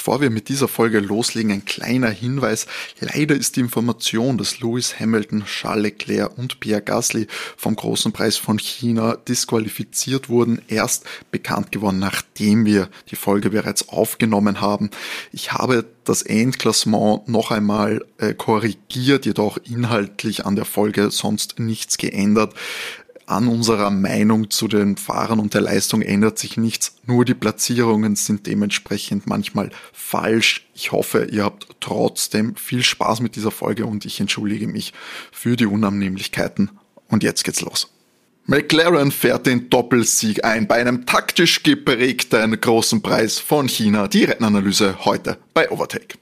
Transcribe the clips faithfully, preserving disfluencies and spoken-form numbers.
bevor wir mit dieser Folge loslegen, ein kleiner Hinweis. Leider ist die Information, dass Lewis Hamilton, Charles Leclerc und Pierre Gasly vom großen Preis von China disqualifiziert wurden, erst bekannt geworden, nachdem wir die Folge bereits aufgenommen haben. Ich habe das Endklassement noch einmal äh, korrigiert, jedoch inhaltlich an der Folge sonst nichts geändert. An unserer Meinung zu den Fahrern und der Leistung ändert sich nichts, nur die Platzierungen sind dementsprechend manchmal falsch. Ich hoffe, ihr habt trotzdem viel Spaß mit dieser Folge und ich entschuldige mich für die Unannehmlichkeiten. Und jetzt geht's los. McLaren fährt den Doppelsieg ein bei einem taktisch geprägten großen Preis von China. Die Rennanalyse heute bei Overtake.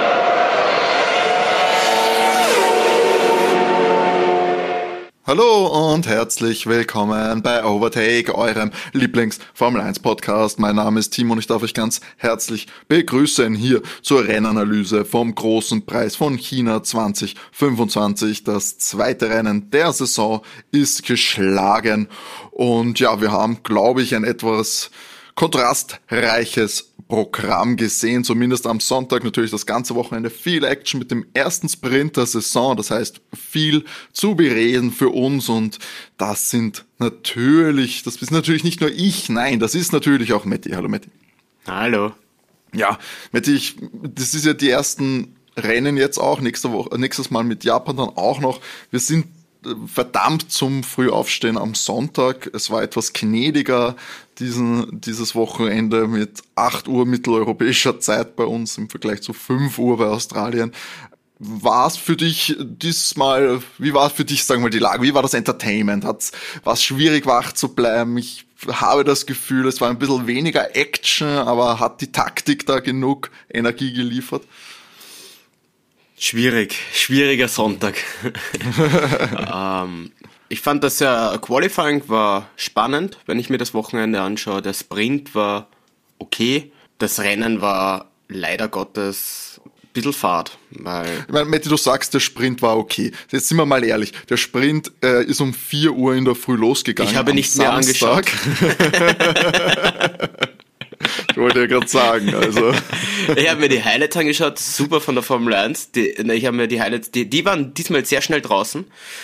Hallo und herzlich willkommen bei Overtake, eurem Lieblings-Formel eins Podcast. Mein Name ist Timo und ich darf euch ganz herzlich begrüßen hier zur Rennanalyse vom großen Preis von China zwanzig fünfundzwanzig. Das zweite Rennen der Saison ist geschlagen und ja, wir haben, glaube ich, ein etwas kontrastreiches Programm gesehen, zumindest am Sonntag, natürlich das ganze Wochenende viel Action mit dem ersten Sprint der Saison, das heißt viel zu bereden für uns und das sind natürlich, das ist natürlich nicht nur ich, nein, das ist natürlich auch Matti. Hallo Matti. Hallo. Ja, Matti, ich, das ist ja die ersten Rennen jetzt auch, nächste Woche, nächstes Mal mit Japan dann auch noch, wir sind verdammt zum Frühaufstehen am Sonntag. Es war etwas gnädiger diesen, dieses Wochenende mit acht Uhr mitteleuropäischer Zeit bei uns im Vergleich zu fünf Uhr bei Australien. War es für dich diesmal, wie war für dich, sagen wir mal, die Lage? Wie war das Entertainment? Hat's, war es schwierig, wach zu bleiben? Ich habe das Gefühl, es war ein bisschen weniger Action, aber hat die Taktik da genug Energie geliefert? Schwierig, schwieriger Sonntag. ähm, ich fand das ja, Qualifying war spannend, wenn ich mir das Wochenende anschaue. Der Sprint war okay. Das Rennen war leider Gottes ein bisschen fad. Weil ich meine, Matti, du sagst, der Sprint war okay. Jetzt sind wir mal ehrlich. Der Sprint äh, ist um vier Uhr in der Früh losgegangen. Ich habe nicht mehr angeschaut. Ich wollte ja gerade sagen, also. Ich habe mir die Highlights angeschaut, super von der Formel eins. Die, ich habe mir die Highlights, die, die waren diesmal sehr schnell draußen.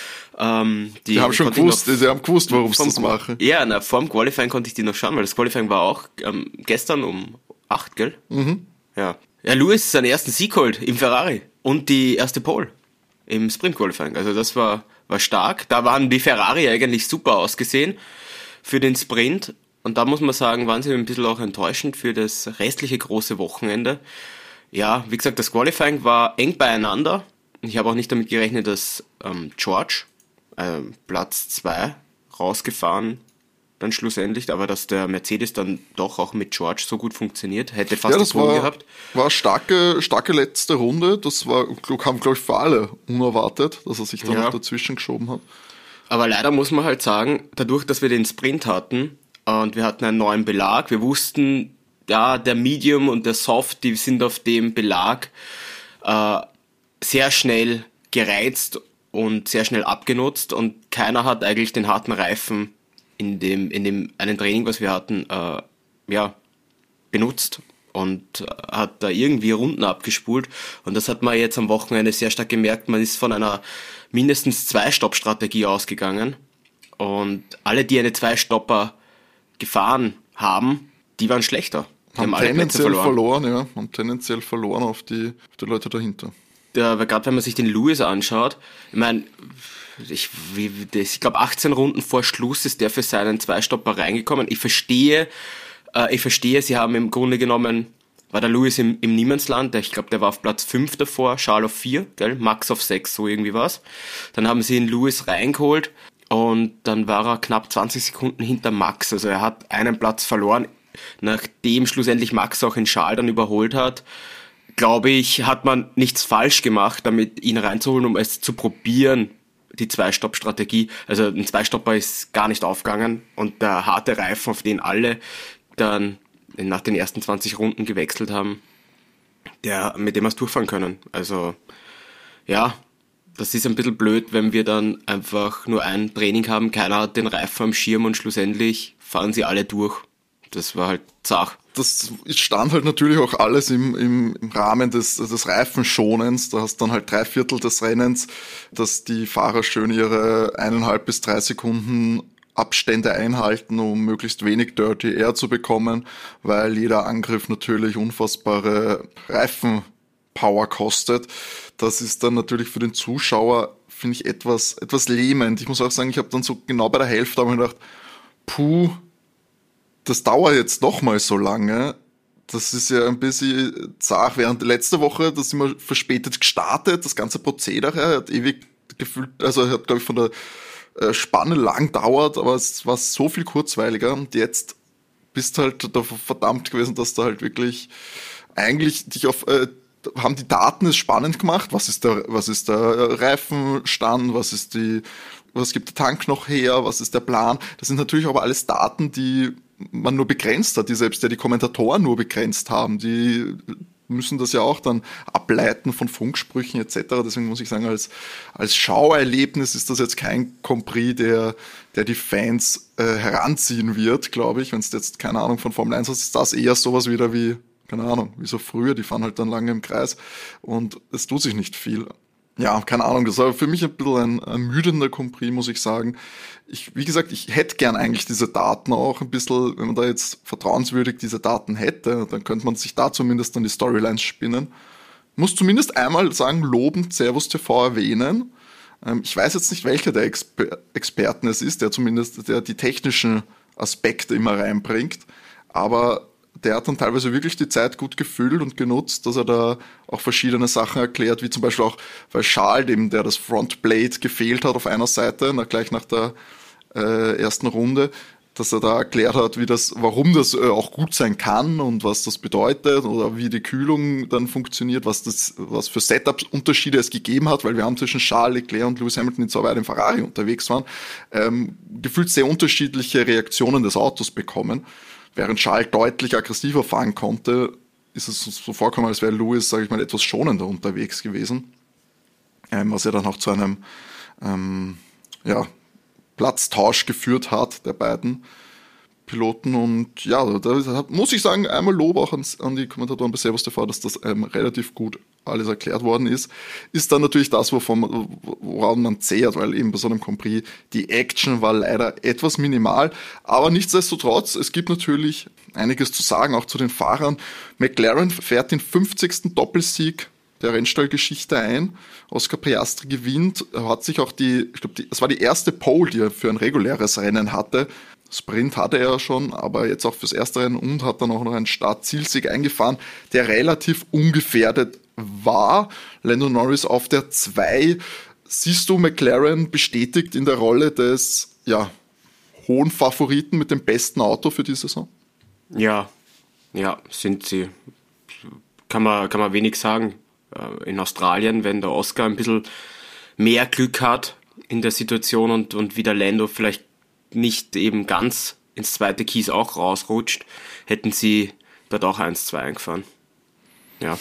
Ähm, die, die haben schon gewusst, noch, sie haben gewusst, warum sie das machen. Ja, na, vor dem Qualifying konnte ich die noch schauen, weil das Qualifying war auch ähm, gestern um acht, gell? Mhm. Ja. Ja, Lewis seinen ersten Sieg holt im Ferrari und die erste Pole im Sprint Qualifying. Also das war, war stark. Da waren die Ferrari eigentlich super ausgesehen für den Sprint. Und da muss man sagen, waren sie ein bisschen auch enttäuschend für das restliche große Wochenende. Ja, wie gesagt, das Qualifying war eng beieinander. Ich habe auch nicht damit gerechnet, dass ähm, George äh, Platz zwei rausgefahren dann schlussendlich, aber dass der Mercedes dann doch auch mit George so gut funktioniert, hätte fast ja, das die Pole war, gehabt. War starke, starke letzte Runde. Das war, kam, glaube ich, für alle unerwartet, dass er sich dann ja. noch dazwischen geschoben hat. Aber leider muss man halt sagen, dadurch, dass wir den Sprint hatten, und wir hatten einen neuen Belag. Wir wussten, ja, der Medium und der Soft, die sind auf dem Belag äh, sehr schnell gereizt und sehr schnell abgenutzt und keiner hat eigentlich den harten Reifen in dem in dem einen Training, was wir hatten, äh, ja, benutzt und äh, hat da irgendwie Runden abgespult und das hat man jetzt am Wochenende sehr stark gemerkt. Man ist von einer mindestens Zwei-Stopp-Strategie ausgegangen und alle, die eine Zwei-Stopper gefahren haben, die waren schlechter. Die haben, haben tendenziell verloren, ja, haben tendenziell verloren auf die, auf die Leute dahinter. Ja, gerade wenn man sich den Lewis anschaut, ich meine, ich, ich glaube achtzehn Runden vor Schluss ist der für seinen Zweistopper reingekommen. Ich verstehe, äh, ich verstehe, sie haben im Grunde genommen, war der Lewis im, im Niemandsland, ich glaube, der war auf Platz fünf davor, Charles auf vier, gell? Max auf sechs, so irgendwie was. Dann haben sie den Lewis reingeholt. Und dann war er knapp zwanzig Sekunden hinter Max. Also er hat einen Platz verloren. Nachdem schlussendlich Max auch in Charles dann überholt hat, glaube ich, hat man nichts falsch gemacht, damit ihn reinzuholen, um es zu probieren, die Zwei-Stopp-Strategie. Also ein Zwei-Stopper ist gar nicht aufgegangen. Und der harte Reifen, auf den alle dann nach den ersten zwanzig Runden gewechselt haben, der, mit dem wir es durchfahren können. Also ja, das ist ein bisschen blöd, wenn wir dann einfach nur ein Training haben, keiner hat den Reifen am Schirm und schlussendlich fahren sie alle durch. das war halt zart. Das stand halt natürlich auch alles im, im, im Rahmen des, des Reifenschonens. Da hast dann halt drei Viertel des Rennens, dass die Fahrer schön ihre eineinhalb bis drei Sekunden Abstände einhalten, um möglichst wenig Dirty Air zu bekommen, weil jeder Angriff natürlich unfassbare Reifenpower kostet. Das ist dann natürlich für den Zuschauer, finde ich, etwas, etwas lähmend. Ich muss auch sagen, ich habe dann so genau bei der Hälfte aber gedacht, puh, das dauert jetzt noch mal so lange. Das ist ja ein bisschen zart. Während letzte Woche, das sind wir verspätet gestartet, das ganze Prozedere hat ewig gefühlt, also hat, glaube ich, von der äh, Spanne lang dauert, aber es war so viel kurzweiliger. Und jetzt bist du halt da verdammt gewesen, dass du halt wirklich eigentlich dich auf, äh, haben die Daten es spannend gemacht. Was ist der, was ist der Reifenstand? Was ist die, was gibt der Tank noch her? Was ist der Plan? Das sind natürlich aber alles Daten, die man nur begrenzt hat, die selbst ja die Kommentatoren nur begrenzt haben. Die müssen das ja auch dann ableiten von Funksprüchen et cetera. Deswegen muss ich sagen, als, als Schauerlebnis ist das jetzt kein Grand Prix, der, der die Fans äh, heranziehen wird, glaube ich. Wenn es jetzt keine Ahnung von Formel eins hast, ist das eher sowas wieder wie, keine Ahnung, wie so früher. Die fahren halt dann lange im Kreis und es tut sich nicht viel. Ja, keine Ahnung, das war für mich ein bisschen ein ermüdender Grand Prix, muss ich sagen. Ich, wie gesagt, ich hätte gern eigentlich diese Daten auch ein bisschen, wenn man da jetzt vertrauenswürdig diese Daten hätte, dann könnte man sich da zumindest dann die Storylines spinnen. Muss zumindest einmal sagen, lobend Servus T V erwähnen. Ähm, ich weiß jetzt nicht, welcher der Exper- Experten es ist, der zumindest der die technischen Aspekte immer reinbringt, aber der hat dann teilweise wirklich die Zeit gut gefüllt und genutzt, dass er da auch verschiedene Sachen erklärt, wie zum Beispiel auch, weil Charles, dem der das Frontblade gefehlt hat auf einer Seite, nach, gleich nach der äh, ersten Runde, dass er da erklärt hat, wie das, warum das äh, auch gut sein kann und was das bedeutet oder wie die Kühlung dann funktioniert, was das, was für Setup-Unterschiede es gegeben hat, weil wir haben zwischen Charles Leclerc und Lewis Hamilton, die zwar beide im Ferrari unterwegs waren, ähm, gefühlt sehr unterschiedliche Reaktionen des Autos bekommen. Während Charles deutlich aggressiver fahren konnte, ist es so vorgekommen, als wäre Lewis, sage ich mal, etwas schonender unterwegs gewesen. Ähm, was ja dann auch zu einem ähm, ja, Platztausch geführt hat, der beiden Piloten. Und ja, da, da muss ich sagen, einmal Lob auch an, an die Kommentatoren bei Servus T V, dass das ähm, relativ gut alles erklärt worden ist. Ist dann natürlich das, wovon, woran man zehrt, weil eben bei so einem Grand Prix die Action war leider etwas minimal, aber nichtsdestotrotz, es gibt natürlich einiges zu sagen, auch zu den Fahrern. McLaren fährt den fünfzigsten Doppelsieg der Rennstallgeschichte ein. Oscar Piastri gewinnt, er hat sich auch die, ich glaube, das war die erste Pole, die er für ein reguläres Rennen hatte. Sprint hatte er schon, aber jetzt auch fürs erste Rennen und hat dann auch noch einen Start-Zielsieg eingefahren, der relativ ungefährdet war. Lando Norris auf der zwei. Siehst du McLaren bestätigt in der Rolle des ja, hohen Favoriten mit dem besten Auto für die Saison? Ja, ja, sind sie. Kann man, kann man wenig sagen. In Australien, wenn der Oscar ein bisschen mehr Glück hat in der Situation und, und wie der Lando vielleicht nicht eben ganz ins zweite Kies auch rausrutscht, hätten sie dort auch eins zwei eingefahren. Ja.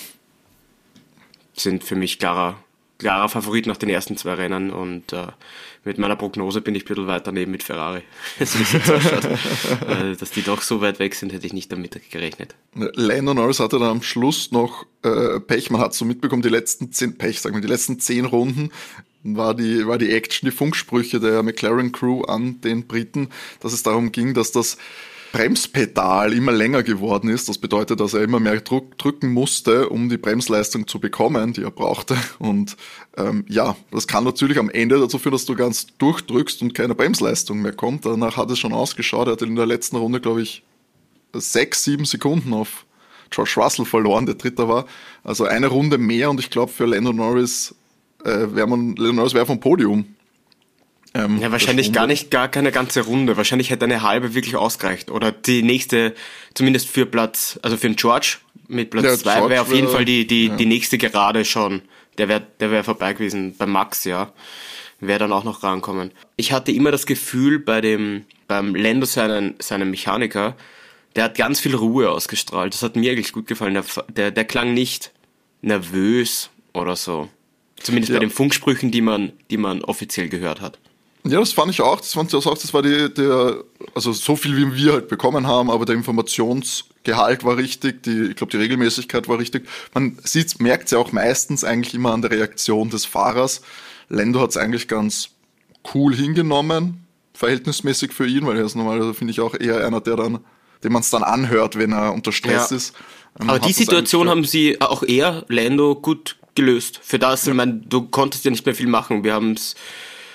Sind für mich klarer, klarer Favorit nach den ersten zwei Rennen und äh, mit meiner Prognose bin ich ein bisschen weiter neben mit Ferrari. Das ist jetzt ausschaut. äh, dass die doch so weit weg sind, hätte ich nicht damit gerechnet. Lando Norris hatte dann am Schluss noch äh, Pech, man hat so mitbekommen, die letzten zehn, Pech, sagen wir, die letzten zehn Runden war die, war die Action, die Funksprüche der McLaren Crew an den Briten, dass es darum ging, dass das Bremspedal immer länger geworden ist. Das bedeutet, dass er immer mehr Druck drücken musste, um die Bremsleistung zu bekommen, die er brauchte. Und ähm, ja, das kann natürlich am Ende dazu führen, dass du ganz durchdrückst und keine Bremsleistung mehr kommt. Danach hat es schon ausgeschaut. Er hatte in der letzten Runde, glaube ich, sechs, sieben Sekunden auf George Russell verloren, der Dritter war. Also eine Runde mehr und ich glaube für Lando Norris äh, wäre man, Lando Norris wäre vom Podium. Ähm, ja, wahrscheinlich gar nicht, gar keine ganze Runde. Wahrscheinlich hätte eine halbe wirklich ausgereicht. Oder die nächste, zumindest für Platz, also für den George mit Platz ja, zwei wäre auf jeden Fall die, die, ja. die nächste Gerade schon. Der wäre, der wäre vorbei gewesen. Bei Max, ja. Wäre dann auch noch rankommen. Ich hatte immer das Gefühl bei dem, beim Lando seinen, seinem Mechaniker, der hat ganz viel Ruhe ausgestrahlt. Das hat mir eigentlich gut gefallen. Der, der, der klang nicht nervös oder so. Zumindest ja. bei den Funksprüchen, die man, die man offiziell gehört hat. Ja, das fand ich auch. Das fand ich auch. Das war die, der, also so viel wie wir halt bekommen haben, aber der Informationsgehalt war richtig. Die, ich glaube, die Regelmäßigkeit war richtig. Man sieht, merkt es ja auch meistens eigentlich immer an der Reaktion des Fahrers. Lando hat es eigentlich ganz cool hingenommen, verhältnismäßig für ihn, weil er ist normalerweise, finde ich, auch eher einer, der dann, dem man es dann anhört, wenn er unter Stress ja. ist. Ähm, aber die Situation haben sie auch eher Lando gut gelöst. Für das, ja. Ich meine, du konntest ja nicht mehr viel machen. Wir haben es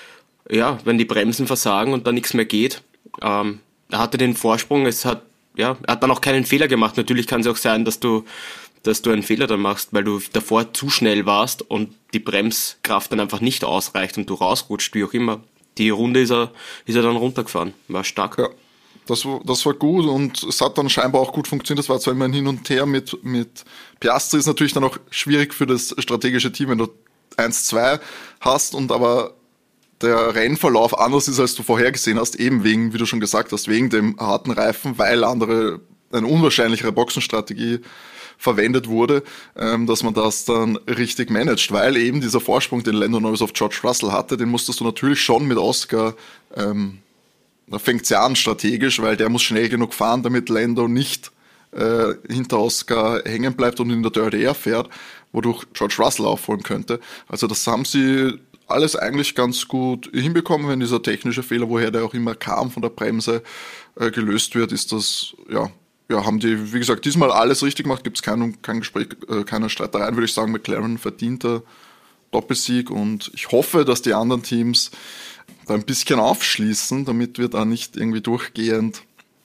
ja, wenn die Bremsen versagen und da nichts mehr geht. Ähm, er hatte den Vorsprung, es hat, ja, er hat dann auch keinen Fehler gemacht. Natürlich kann es auch sein, dass du, dass du einen Fehler dann machst, weil du davor zu schnell warst und die Bremskraft dann einfach nicht ausreicht und du rausrutscht, wie auch immer. Die Runde ist er, ist er dann runtergefahren. War stark. Ja, das war, das war gut und es hat dann scheinbar auch gut funktioniert. Das war zwar immer ein Hin und Her mit, mit Piastri, ist natürlich dann auch schwierig für das strategische Team, wenn du eins zwei hast und aber der Rennverlauf anders ist, als du vorhergesehen hast, eben wegen, wie du schon gesagt hast, wegen dem harten Reifen, weil andere, eine unwahrscheinlichere Boxenstrategie verwendet wurde, ähm, dass man das dann richtig managt, weil eben dieser Vorsprung, den Lando Norris auf George Russell hatte, den musstest du natürlich schon mit Oscar, ähm, da fängt's ja an strategisch, weil der muss schnell genug fahren, damit Lando nicht äh, hinter Oscar hängen bleibt und in der Dirty Air fährt, wodurch George Russell aufholen könnte. Also das haben sie alles eigentlich ganz gut hinbekommen, wenn dieser technische Fehler, woher der auch immer kam, von der Bremse äh, gelöst wird, ist das, ja, ja, haben die, wie gesagt, diesmal alles richtig gemacht, gibt es kein, kein Gespräch, äh, keine Streitereien, würde ich sagen, McLaren verdienter Doppelsieg und ich hoffe, dass die anderen Teams da ein bisschen aufschließen, damit wir da nicht irgendwie durchgehend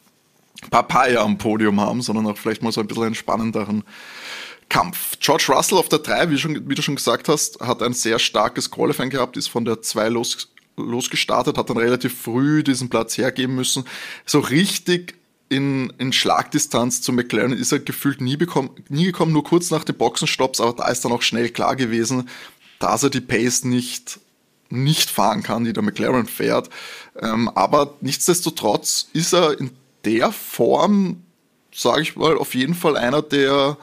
Papaya am Podium haben, sondern auch vielleicht mal so ein bisschen einen spannenderen Kampf. George Russell auf der drei, wie, schon, wie du schon gesagt hast, hat ein sehr starkes Qualifying gehabt, ist von der zwei los, losgestartet, hat dann relativ früh diesen Platz hergeben müssen. So richtig in, in Schlagdistanz zu McLaren ist er gefühlt nie, bekommen, nie gekommen, nur kurz nach den Boxenstopps, aber da ist dann auch schnell klar gewesen, dass er die Pace nicht, nicht fahren kann, die der McLaren fährt. Ähm, aber nichtsdestotrotz ist er in der Form, sage ich mal, auf jeden Fall einer der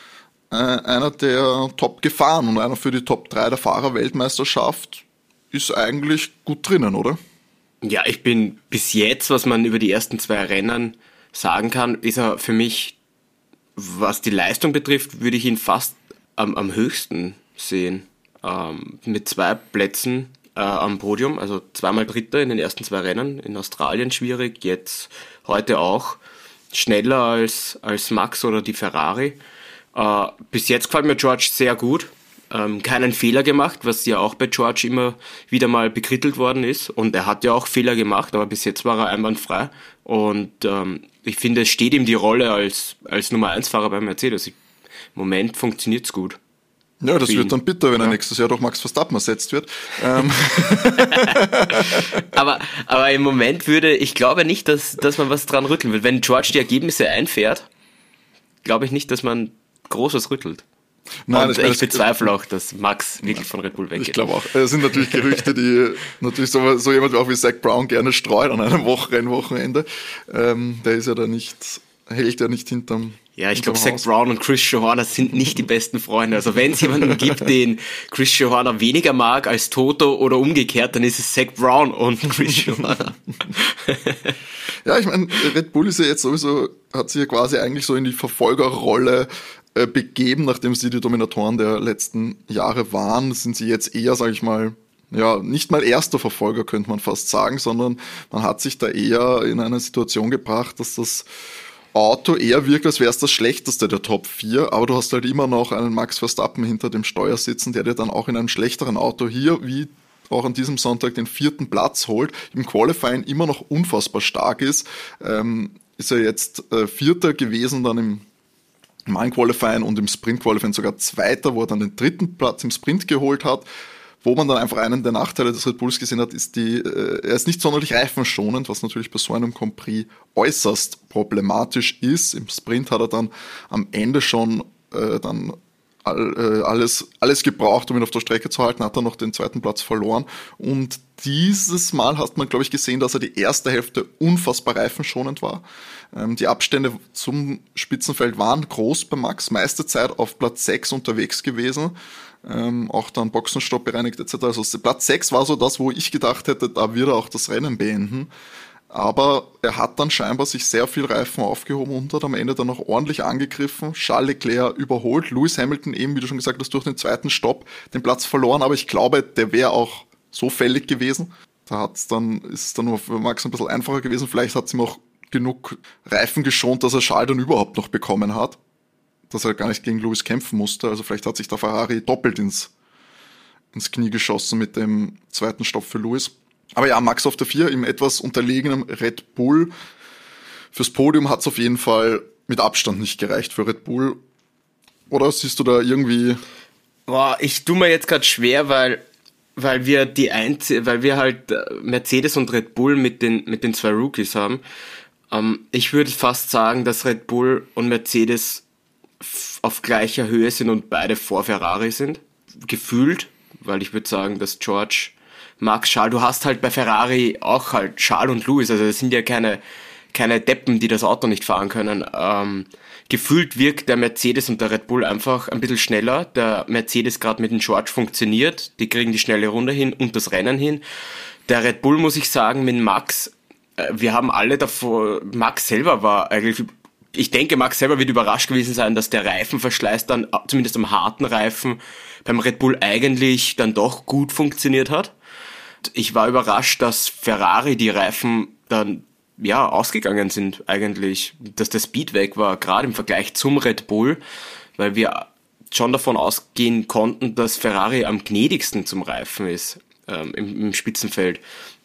einer der Top-Gefahren und einer für die Top drei der Fahrerweltmeisterschaft ist eigentlich gut drinnen, oder? Ja, ich bin bis jetzt, was man über die ersten zwei Rennen sagen kann, ist er für mich, was die Leistung betrifft, würde ich ihn fast am, am höchsten sehen. Ähm, mit zwei Plätzen äh, am Podium, also zweimal Dritter in den ersten zwei Rennen, in Australien schwierig, jetzt heute auch schneller als, als Max oder die Ferrari. Uh, bis jetzt gefällt mir George sehr gut, ähm, keinen Fehler gemacht, was ja auch bei George immer wieder mal bekrittelt worden ist und er hat ja auch Fehler gemacht, aber bis jetzt war er einwandfrei und ähm, ich finde, es steht ihm die Rolle als, als Nummer eins Fahrer bei Mercedes. Im Moment funktioniert's gut. Ja, das wird dann bitter, wenn er ja. nächstes Jahr durch Max Verstappen ersetzt wird. Ähm. aber, aber im Moment würde, ich glaube nicht, dass, dass man was dran rütteln wird. Wenn George die Ergebnisse einfährt, glaube ich nicht, dass man Großes rüttelt. Nein, und ich, ich bezweifle auch, dass Max wirklich von Red Bull weggeht. Ich glaube auch. Es sind natürlich Gerüchte, die natürlich so, so jemand auch wie Zach Brown gerne streut an einem Wochenende. Ähm, der ist ja da nicht, hält ja nicht hinterm Ja, ich glaube, Zach Brown und Christian Horner sind nicht die besten Freunde. Also wenn es jemanden gibt, den Christian Horner weniger mag als Toto oder umgekehrt, dann ist es Zach Brown und Christian Horner. Ja, ich meine, Red Bull ist ja jetzt sowieso, hat sich ja quasi eigentlich so in die Verfolgerrolle äh, begeben, nachdem sie die Dominatoren der letzten Jahre waren, sind sie jetzt eher, sage ich mal, ja, nicht mal erster Verfolger, könnte man fast sagen, sondern man hat sich da eher in eine Situation gebracht, dass das Auto eher wirkt, als wäre es das schlechteste der Top vier, aber du hast halt immer noch einen Max Verstappen hinter dem Steuer sitzen, der dir dann auch in einem schlechteren Auto hier, wie auch an diesem Sonntag, den vierten Platz holt, im Qualifying immer noch unfassbar stark ist, ähm, ist er jetzt äh, Vierter gewesen, dann im normalen Qualifying und im Sprint Qualifying sogar Zweiter, wo er dann den dritten Platz im Sprint geholt hat. Wo man dann einfach einen der Nachteile des Red Bulls gesehen hat, ist die, äh, er ist nicht sonderlich reifenschonend, was natürlich bei so einem Grand Prix äußerst problematisch ist. Im Sprint hat er dann am Ende schon äh, dann all, äh, alles, alles gebraucht, um ihn auf der Strecke zu halten, hat er noch den zweiten Platz verloren. Und dieses Mal hat man, glaube ich, gesehen, dass er die erste Hälfte unfassbar reifenschonend war. Ähm, die Abstände zum Spitzenfeld waren groß bei Max, meiste Zeit auf Platz sechs unterwegs gewesen. Ähm, auch dann Boxenstopp bereinigt et cetera. Also Platz sechs war so das, wo ich gedacht hätte, da wird er auch das Rennen beenden. Aber er hat dann scheinbar sich sehr viel Reifen aufgehoben und hat am Ende dann noch ordentlich angegriffen. Charles Leclerc überholt. Lewis Hamilton eben, wie du schon gesagt hast, durch den zweiten Stopp den Platz verloren. Aber ich glaube, der wäre auch so fällig gewesen. Da hat's dann, ist es dann nur für Max ein bisschen einfacher gewesen. Vielleicht hat es ihm auch genug Reifen geschont, dass er Charles dann überhaupt noch bekommen hat. Dass er gar nicht gegen Lewis kämpfen musste. Also vielleicht hat sich der Ferrari doppelt ins, ins Knie geschossen mit dem zweiten Stopp für Lewis. Aber ja, Max auf der vier im etwas unterlegenen Red Bull. Fürs Podium hat es auf jeden Fall mit Abstand nicht gereicht für Red Bull. Oder siehst du da irgendwie... Boah, ich tue mir jetzt gerade schwer, weil, weil wir die Einz- weil wir halt Mercedes und Red Bull mit den, mit den zwei Rookies haben. Ähm, ich würde fast sagen, dass Red Bull und Mercedes f- auf gleicher Höhe sind und beide vor Ferrari sind. Gefühlt, weil ich würde sagen, dass George... Max, Charles, du hast halt bei Ferrari auch halt Charles und Lewis, also das sind ja keine, keine Deppen, die das Auto nicht fahren können. Ähm, gefühlt wirkt der Mercedes und der Red Bull einfach ein bisschen schneller. Der Mercedes gerade mit dem George funktioniert, die kriegen die schnelle Runde hin und das Rennen hin. Der Red Bull, muss ich sagen, mit Max, äh, wir haben alle davor, Max selber war eigentlich, ich denke, Max selber wird überrascht gewesen sein, dass der Reifenverschleiß dann, zumindest am harten Reifen, beim Red Bull eigentlich dann doch gut funktioniert hat. Ich war überrascht, dass Ferrari die Reifen dann ja ausgegangen sind eigentlich, dass der Speed weg war, gerade im Vergleich zum Red Bull, weil wir schon davon ausgehen konnten, dass Ferrari am gnädigsten zum Reifen ist ähm, im, im Spitzenfeld.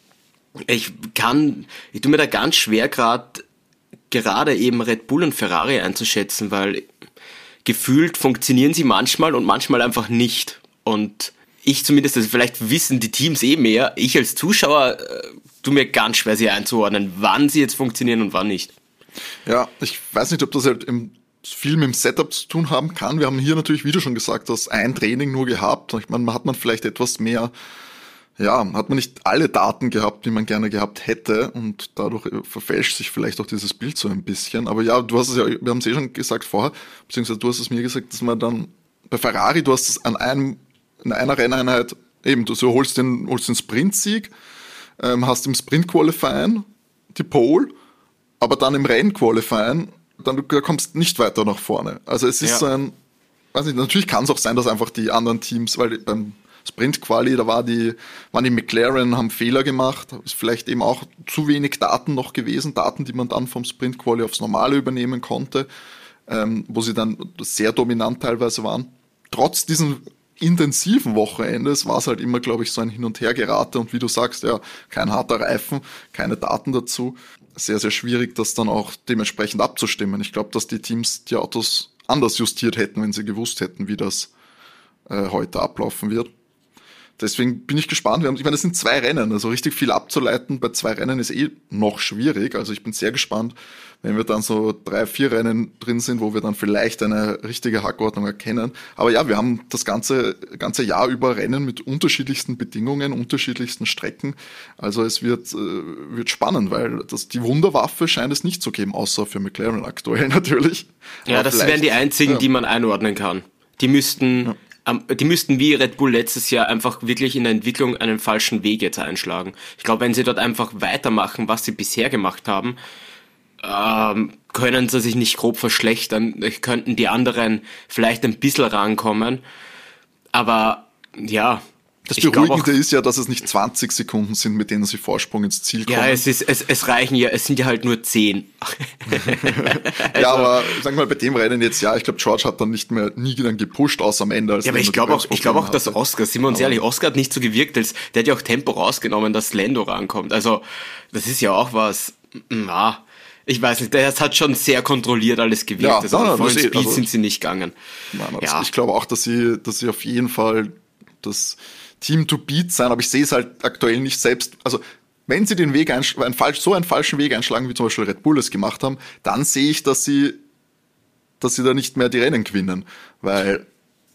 Ich kann, ich tue mir da ganz schwer gerade gerade eben Red Bull und Ferrari einzuschätzen, weil gefühlt funktionieren sie manchmal und manchmal einfach nicht. Und ich zumindest, also vielleicht wissen die Teams eh mehr, ich als Zuschauer äh, tue mir ganz schwer, sie einzuordnen, wann sie jetzt funktionieren und wann nicht. Ja, ich weiß nicht, ob das halt im, viel mit dem Setup zu tun haben kann. Wir haben hier natürlich, wie du schon gesagt hast, ein Training nur gehabt. Ich meine, hat man vielleicht etwas mehr, ja, hat man nicht alle Daten gehabt, die man gerne gehabt hätte und dadurch verfälscht sich vielleicht auch dieses Bild so ein bisschen. Aber ja, du hast es ja, wir haben es eh schon gesagt vorher, beziehungsweise du hast es mir gesagt, dass man dann bei Ferrari, du hast es an einem in einer Renneinheit, eben, du so holst den, holst den Sprintsieg, ähm, hast im Sprint-Qualifying die Pole, aber dann im Rennen-Qualifying, dann du kommst nicht weiter nach vorne. Also es ist ja so ein, weiß nicht, natürlich kann es auch sein, dass einfach die anderen Teams, weil beim Sprint-Quali, da war die, waren die McLaren, haben Fehler gemacht, ist vielleicht eben auch zu wenig Daten noch gewesen, Daten, die man dann vom Sprint-Quali aufs Normale übernehmen konnte, ähm, wo sie dann sehr dominant teilweise waren. Trotz diesen intensiven Wochenendes war es halt immer, glaube ich, so ein Hin- und Hergerate und wie du sagst, ja, kein harter Reifen, keine Daten dazu. Sehr, sehr schwierig, das dann auch dementsprechend abzustimmen. Ich glaube, dass die Teams die Autos anders justiert hätten, wenn sie gewusst hätten, wie das äh, heute ablaufen wird. Deswegen bin ich gespannt. Wir haben, ich meine, es sind zwei Rennen, also richtig viel abzuleiten bei zwei Rennen ist eh noch schwierig. Also ich bin sehr gespannt, wenn wir dann so drei, vier Rennen drin sind, wo wir dann vielleicht eine richtige Hackordnung erkennen. Aber ja, wir haben das ganze, ganze Jahr über Rennen mit unterschiedlichsten Bedingungen, unterschiedlichsten Strecken. Also es wird, äh, wird spannend, weil das, die Wunderwaffe scheint es nicht zu geben, außer für McLaren aktuell natürlich. Ja, aber das wären die einzigen, ja. die man einordnen kann. Die müssten... Ja. Die müssten wie Red Bull letztes Jahr einfach wirklich in der Entwicklung einen falschen Weg jetzt einschlagen. Ich glaube, wenn sie dort einfach weitermachen, was sie bisher gemacht haben, ähm, können sie sich nicht grob verschlechtern. Könnten die anderen vielleicht ein bisschen rankommen. Aber ja... Das Beruhigende ist ja, dass es nicht zwanzig Sekunden sind, mit denen sie Vorsprung ins Ziel kommen. Ja, es ist, es, es reichen ja, es sind ja halt nur zehn. also, ja, aber sag mal, bei dem Rennen jetzt, ja, ich glaube, George hat dann nicht mehr, nie dann gepusht, außer am Ende. Als ja, aber ich glaube auch, ich glaube auch, dass Oscar, sind wir uns aber ehrlich, Oscar hat nicht so gewirkt, als, der hat ja auch Tempo rausgenommen, dass Lando rankommt. Also, das ist ja auch was, na, ich weiß nicht, der hat schon sehr kontrolliert alles gewirkt. Ja, also, nein, vollen Speed also, sind sie nicht gegangen. Nein, also ja. Ich glaube auch, dass sie, dass sie auf jeden Fall das Team to beat sein, aber ich sehe es halt aktuell nicht selbst, also wenn sie den Weg einsch- ein falsch, so einen falschen Weg einschlagen, wie zum Beispiel Red Bull es gemacht haben, dann sehe ich, dass sie, dass sie da nicht mehr die Rennen gewinnen, weil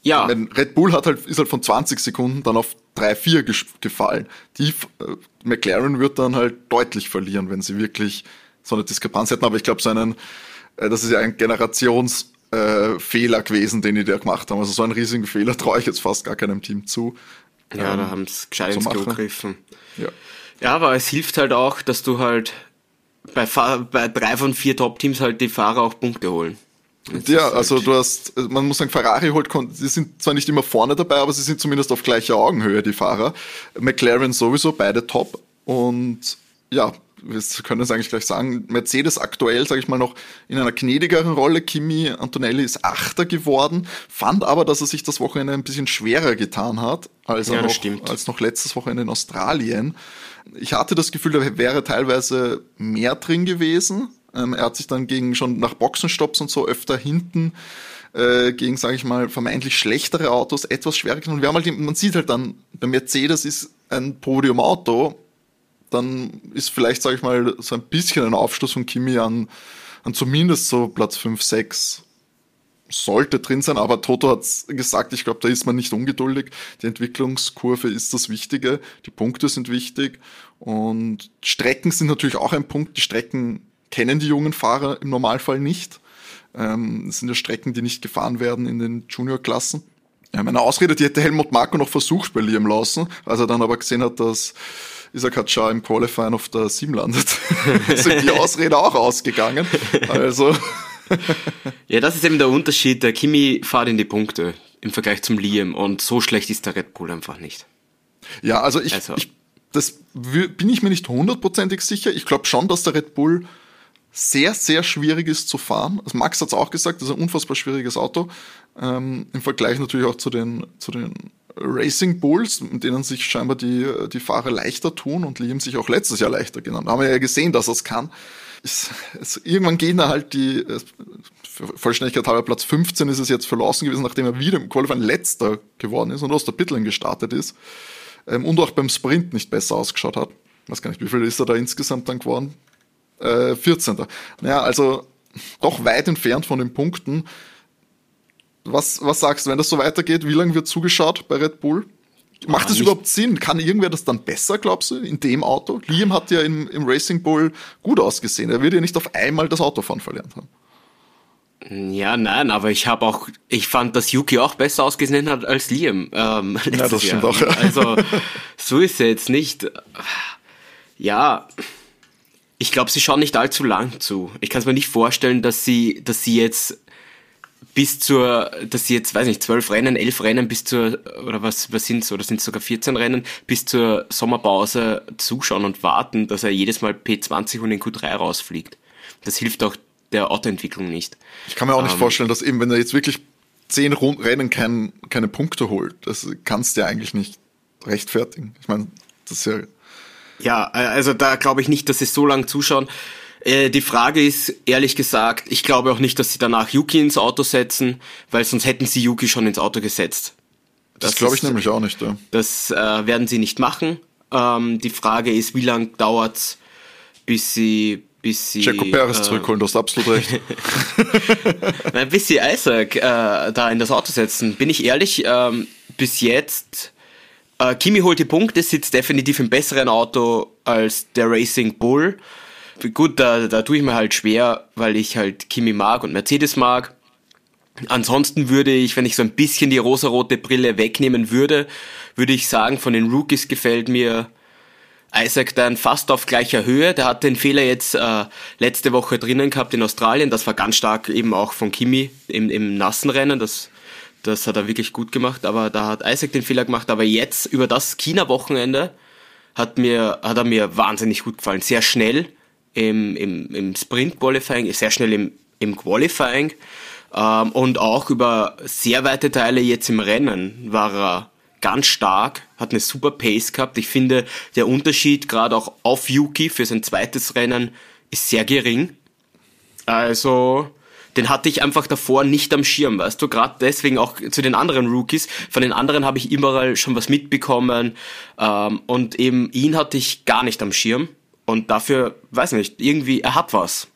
Ja. Mein Red Bull hat halt, ist halt von zwanzig Sekunden dann auf drei vier gefallen. Die äh, McLaren wird dann halt deutlich verlieren, wenn sie wirklich so eine Diskrepanz hätten. Aber ich glaube, so einen, äh, das ist ja ein Generationsfehler äh, Fehler gewesen, den die da gemacht haben. Also so einen riesigen Fehler traue ich jetzt fast gar keinem Team zu. Ja, ähm, da haben sie gescheit ins Klo gegriffen. Ja. Ja, aber es hilft halt auch, dass du halt bei, bei drei von vier Top-Teams halt die Fahrer auch Punkte holen. Jetzt ja, also halt du hast, man muss sagen, Ferrari holt, sie sind zwar nicht immer vorne dabei, aber sie sind zumindest auf gleicher Augenhöhe, die Fahrer. McLaren sowieso, beide top. Und ja, wir können es eigentlich gleich sagen, Mercedes aktuell, sage ich mal, noch in einer gnädigeren Rolle. Kimi Antonelli ist Achter geworden, fand aber, dass er sich das Wochenende ein bisschen schwerer getan hat, als, er ja, noch, als noch letztes Wochenende in Australien. Ich hatte das Gefühl, da wäre teilweise mehr drin gewesen. Ähm, er hat sich dann gegen schon nach Boxenstopps und so öfter hinten äh, gegen, sage ich mal, vermeintlich schlechtere Autos etwas schwerer getan. Und wir haben halt, man sieht halt dann, der Mercedes ist ein Podiumauto, dann ist vielleicht, sage ich mal, so ein bisschen ein Aufstoß von Kimi an, an zumindest so Platz fünf, sechs sollte drin sein, aber Toto hat gesagt, ich glaube, da ist man nicht ungeduldig. Die Entwicklungskurve ist das Wichtige, die Punkte sind wichtig und Strecken sind natürlich auch ein Punkt. Die Strecken kennen die jungen Fahrer im Normalfall nicht. Ähm, das sind ja Strecken, die nicht gefahren werden in den Juniorklassen. Ja, meine Ausrede, die hätte Helmut Marko noch versucht bei Liam Lawson, als er dann aber gesehen hat, dass Isaac Hadjar im Qualifying auf der sieben landet. Ist die Ausrede auch ausgegangen. Also ja, das ist eben der Unterschied. Der Kimi fährt in die Punkte im Vergleich zum Liam und so schlecht ist der Red Bull einfach nicht. Ja, also ich, also. ich das bin ich mir nicht hundertprozentig sicher. Ich glaube schon, dass der Red Bull sehr, sehr schwierig ist zu fahren. Also Max hat es auch gesagt, das ist ein unfassbar schwieriges Auto. Ähm, im Vergleich natürlich auch zu den, zu den Racing Bulls, mit denen sich scheinbar die, die Fahrer leichter tun und Liam sich auch letztes Jahr leichter genannt. Da haben wir ja gesehen, dass er es kann. Es, es, irgendwann gehen da halt die, für Vollständigkeit halber Platz fünfzehn ist es jetzt für Lawson gewesen, nachdem er wieder im Qualifying letzter geworden ist und aus der Pitlane gestartet ist. Ähm, und auch beim Sprint nicht besser ausgeschaut hat. Ich weiß gar nicht, wie viel ist er da insgesamt dann geworden? Äh, vierzehnter Naja, also doch weit entfernt von den Punkten. Was, was sagst du, wenn das so weitergeht, wie lange wird zugeschaut bei Red Bull? Macht das überhaupt Sinn? Kann irgendwer das dann besser, glaubst du, in dem Auto? Liam hat ja im, im Racing Bull gut ausgesehen. Er wird ja nicht auf einmal das Autofahren verlernt haben. Ja, nein, aber ich habe auch, ich fand, dass Yuki auch besser ausgesehen hat als Liam. Ähm, ja, das stimmt Jahr. auch. Ja. Also, so ist er jetzt nicht. Ja, ich glaube, sie schauen nicht allzu lang zu. Ich kann es mir nicht vorstellen, dass sie, dass sie jetzt bis zur, dass sie jetzt, weiß nicht, zwölf Rennen, elf Rennen bis zur, oder was, was sind's, oder sind es sogar vierzehn Rennen, bis zur Sommerpause zuschauen und warten, dass er jedes Mal P zwanzig und in Q drei rausfliegt. Das hilft auch der Autoentwicklung nicht. Ich kann mir auch nicht ähm, vorstellen, dass eben, wenn er jetzt wirklich zehn Rennen kein, keine Punkte holt, das kannst du ja eigentlich nicht rechtfertigen. Ich meine, das ist ja... Ja, also da glaube ich nicht, dass sie so lange zuschauen. Äh, die Frage ist, ehrlich gesagt, ich glaube auch nicht, dass sie danach Yuki ins Auto setzen, weil sonst hätten sie Yuki schon ins Auto gesetzt. Das, das glaube ich nämlich auch nicht, ja. Das äh, werden sie nicht machen. Ähm, die Frage ist, wie lange dauert's, bis sie... bis sie Checo Perez äh, zurückholen, du hast absolut recht. Nein, bis sie Isaac äh, da in das Auto setzen. Bin ich ehrlich, ähm, bis jetzt... Äh, Kimi holt die Punkte, sitzt definitiv im besseren Auto als der Racing Bull. Gut, da, da tue ich mir halt schwer, weil ich halt Kimi mag und Mercedes mag. Ansonsten würde ich, wenn ich so ein bisschen die rosarote Brille wegnehmen würde, würde ich sagen, von den Rookies gefällt mir Isaac dann fast auf gleicher Höhe. Der hat den Fehler jetzt äh, letzte Woche drinnen gehabt in Australien. Das war ganz stark eben auch von Kimi im, im nassen Rennen. Das, das hat er wirklich gut gemacht. Aber da hat Isaac den Fehler gemacht. Aber jetzt über das China-Wochenende hat mir, hat er mir wahnsinnig gut gefallen. Sehr schnell im, im, im Sprint-Qualifying, sehr schnell im, im Qualifying. Ähm, und auch über sehr weite Teile jetzt im Rennen war er ganz stark, hat eine super Pace gehabt. Ich finde, der Unterschied gerade auch auf Yuki für sein zweites Rennen ist sehr gering. Also, den hatte ich einfach davor nicht am Schirm, weißt du, gerade deswegen auch zu den anderen Rookies. Von den anderen habe ich überall schon was mitbekommen ähm, und eben ihn hatte ich gar nicht am Schirm und dafür, weiß nicht, irgendwie, er hat was.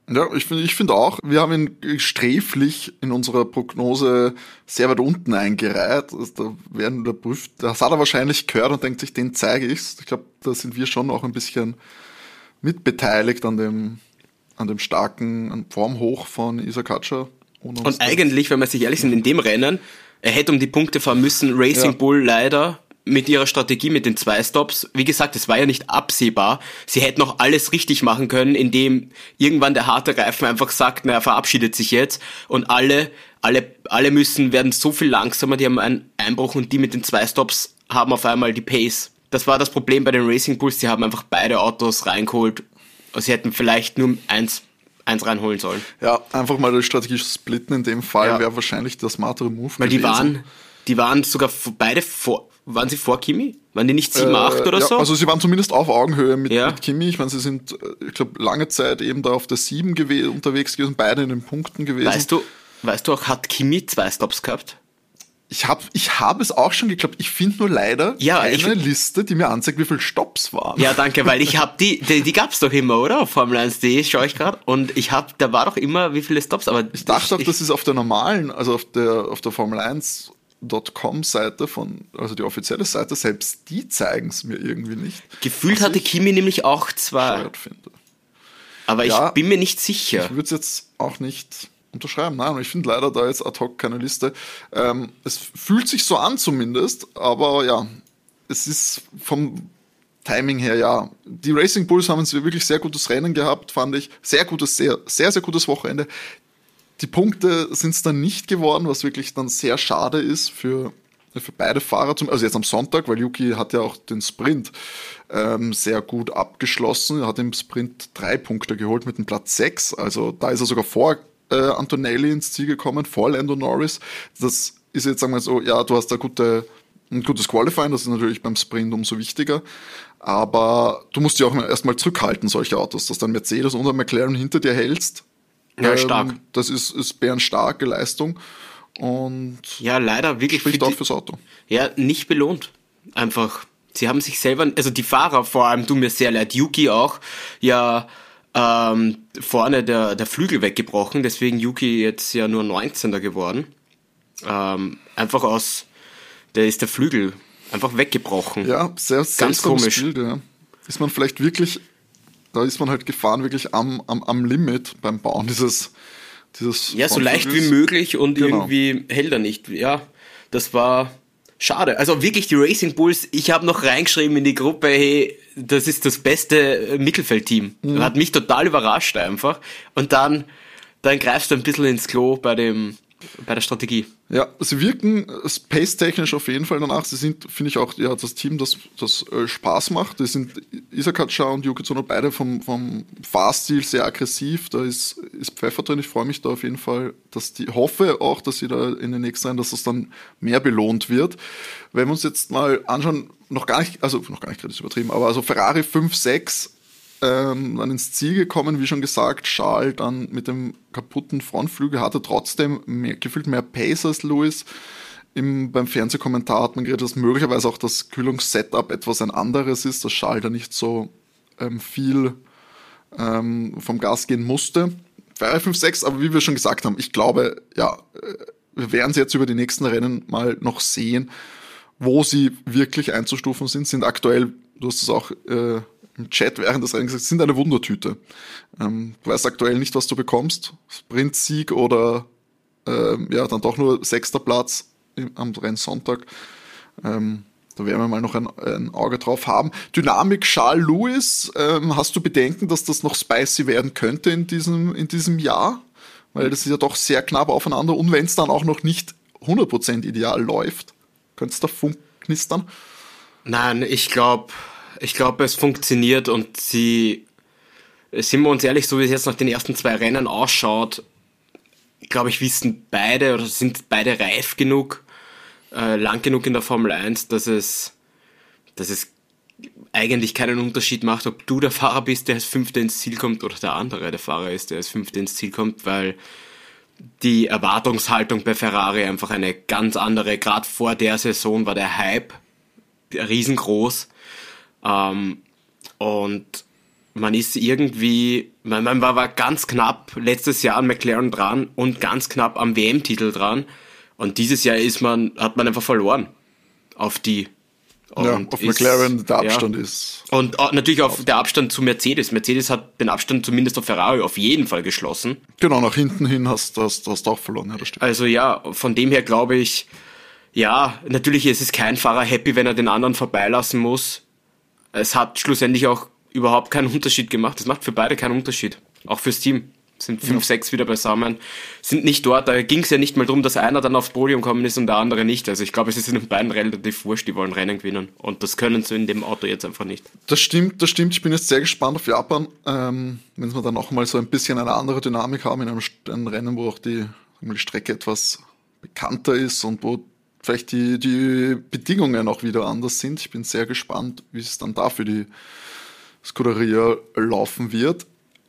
Ja, ich finde ich finde auch, wir haben ihn sträflich in unserer Prognose sehr weit unten eingereiht. Also da werden der prüft, das hat er wahrscheinlich gehört und denkt sich, den zeige ich's. Ich glaube, da sind wir schon auch ein bisschen mitbeteiligt an dem, an dem starken Formhoch von Isa Katscher. Und, und eigentlich, wenn wir sich ehrlich sind, in dem Rennen, er hätte um die Punkte fahren müssen, Racing Ja. Bull leider mit ihrer Strategie mit den zwei Stops, wie gesagt, es war ja nicht absehbar. Sie hätten noch alles richtig machen können, indem irgendwann der harte Reifen einfach sagt, na, er verabschiedet sich jetzt und alle, alle, alle müssen, werden so viel langsamer, die haben einen Einbruch und die mit den zwei Stops haben auf einmal die Pace. Das war das Problem bei den Racing Bulls, die haben einfach beide Autos reingeholt. Sie hätten vielleicht nur eins, eins reinholen sollen. Ja, einfach mal die Strategie splitten in dem Fall Ja. wäre wahrscheinlich der smartere Move Weil die gewesen. waren, die waren sogar vor- beide vor, waren sie vor Kimi? Waren die nicht sieben, acht oder ja, so? Also sie waren zumindest auf Augenhöhe mit, Ja. mit Kimi. Ich meine, sie sind, äh, ich glaube, lange Zeit eben da auf der sieben gewe- unterwegs gewesen, beide in den Punkten gewesen. Weißt du, weißt du auch, hat Kimi zwei Stops gehabt? Ich habe ich hab es auch schon geglaubt. Ich finde nur leider Ja, keine ich- Liste, die mir anzeigt, wie viele Stops waren. Ja, danke, weil ich hab die, die, die gab's doch immer, oder? Auf Formel eins punkt de schaue ich gerade. Und ich hab, da war doch immer, wie viele Stops, aber Ich dachte auch, das ist auf der normalen, also auf der, auf der Formel eins Punkt com Seite von, also die offizielle Seite, selbst die zeigen es mir irgendwie nicht. gefühlt was hatte ich Kimi nämlich auch zwei. bescheuert finde. Aber ich Ja. bin mir nicht sicher. Ich würde es jetzt auch nicht unterschreiben. Nein, ich finde leider da jetzt ad hoc keine Liste. Ähm, es fühlt sich so an zumindest, aber ja, es ist vom Timing her, ja. Die Racing Bulls haben ein wirklich sehr gutes Rennen gehabt, fand ich. Sehr gutes, sehr, sehr, sehr gutes Wochenende. Die Punkte sind es dann nicht geworden, was wirklich dann sehr schade ist für, für beide Fahrer. Zum, also jetzt am Sonntag, weil Yuki hat ja auch den Sprint ähm, sehr gut abgeschlossen. Er hat im Sprint drei Punkte geholt mit dem Platz sechs. Also da ist er sogar vor äh, Antonelli ins Ziel gekommen, vor Lando Norris. Das ist jetzt, sagen wir so, ja, du hast da gute, ein gutes Qualifying, das ist natürlich beim Sprint umso wichtiger. Aber du musst dich auch erstmal zurückhalten, solche Autos, dass dann Mercedes und ein McLaren hinter dir hältst. Ja, stark. Das ist, ist bärenstarke Leistung und Ja, leider wirklich spricht für auch die- fürs Auto. Ja, nicht belohnt. Einfach. Sie haben sich selber, also die Fahrer vor allem tun mir sehr leid. Yuki auch, ja, ähm, vorne der, der Flügel weggebrochen, deswegen Yuki jetzt ja nur neunzehnter geworden. Ähm, einfach aus, der ist der Flügel einfach weggebrochen. Ja, sehr seltsames komisch. Bild, ja. Ist man vielleicht wirklich, da ist man halt gefahren, wirklich am, am, am Limit beim Bauen dieses, dieses Ja, so leicht wie Frontflügels. möglich und Genau. irgendwie hält er nicht. Ja, das war schade. Also wirklich die Racing Bulls, ich habe noch reingeschrieben in die Gruppe, hey, das ist das beste Mittelfeldteam. Mhm. Hat mich total überrascht einfach. Und dann, dann greifst du ein bisschen ins Klo bei dem, bei der Strategie. Ja, sie wirken pace-technisch auf jeden Fall danach. Sie sind, finde ich, auch ja, das Team, das, das äh, Spaß macht. Die sind Isa Katscher und Yuki Tsunoda beide vom, vom Fahrstil sehr aggressiv. Da ist, ist Pfeffer drin. Ich freue mich da auf jeden Fall, dass die, hoffe auch, dass sie da in den nächsten Jahren, dass das dann mehr belohnt wird. Wenn wir uns jetzt mal anschauen, noch gar nicht, also noch gar nicht gerade ist übertrieben, aber also Ferrari fünf, sechs, Ähm, dann ins Ziel gekommen, wie schon gesagt, Charles dann mit dem kaputten Frontflügel hatte trotzdem mehr, gefühlt mehr Pace als Lewis. Im, beim Fernsehkommentar hat man geredet, dass möglicherweise auch das Kühlungssetup etwas ein anderes ist, dass Charles da nicht so ähm, viel ähm, vom Gas gehen musste. Ferrari fünf, sechs, aber wie wir schon gesagt haben, ich glaube, ja, äh, wir werden es jetzt über die nächsten Rennen mal noch sehen, wo sie wirklich einzustufen sind, sind aktuell, du hast es auch äh, im Chat während des Rennens gesagt, sind eine Wundertüte. Ähm, du weißt aktuell nicht, was du bekommst. Sprint-Sieg oder ähm, ja, dann doch nur sechster Platz im, am Rennsonntag. Ähm, da werden wir mal noch ein, ein Auge drauf haben. Dynamik Charles Lewis, ähm, hast du Bedenken, dass das noch spicy werden könnte in diesem, in diesem Jahr? Weil das ist ja doch sehr knapp aufeinander und wenn es dann auch noch nicht hundert Prozent ideal läuft, könnte es da funkknistern? Nein, ich glaube, ich glaube, es funktioniert und sie, sind wir uns ehrlich, so wie es jetzt nach den ersten zwei Rennen ausschaut, glaube ich, wissen beide oder sind beide reif genug, äh, lang genug in der Formel eins, dass es, dass es eigentlich keinen Unterschied macht, ob du der Fahrer bist, der als Fünfter ins Ziel kommt oder der andere der Fahrer ist, der als Fünfter ins Ziel kommt, weil die Erwartungshaltung bei Ferrari einfach eine ganz andere, gerade vor der Saison war der Hype riesengroß. Ähm, und man ist irgendwie, man, man war, war ganz knapp letztes Jahr an McLaren dran und ganz knapp am W M-Titel dran. Und dieses Jahr ist man, hat man einfach verloren auf die. Und ja, auf ist, McLaren der Abstand ja. ist. Und natürlich auf der Abstand zu Mercedes. Mercedes hat den Abstand zumindest auf Ferrari auf jeden Fall geschlossen. Genau, nach hinten hin hast du hast, hast auch verloren. Ja, das stimmt. Also ja, von dem her glaube ich, ja, natürlich ist es kein Fahrer happy, wenn er den anderen vorbeilassen muss. Es hat schlussendlich auch überhaupt keinen Unterschied gemacht. Es macht für beide keinen Unterschied. Auch fürs Team. Sind fünf, ja. sechs wieder beisammen. Sind nicht dort. Da ging es ja nicht mal darum, dass einer dann aufs Podium kommen ist und der andere nicht. Also ich glaube, es ist in den beiden relativ wurscht. Die wollen Rennen gewinnen. Und das können sie in dem Auto jetzt einfach nicht. Das stimmt, das stimmt. Ich bin jetzt sehr gespannt auf Japan. Ähm, wenn wir dann noch mal so ein bisschen eine andere Dynamik haben in einem, einem Rennen, wo auch die, die Strecke etwas bekannter ist und wo vielleicht die, die Bedingungen auch wieder anders sind. Ich bin sehr gespannt, wie es dann da für die Scuderia laufen wird.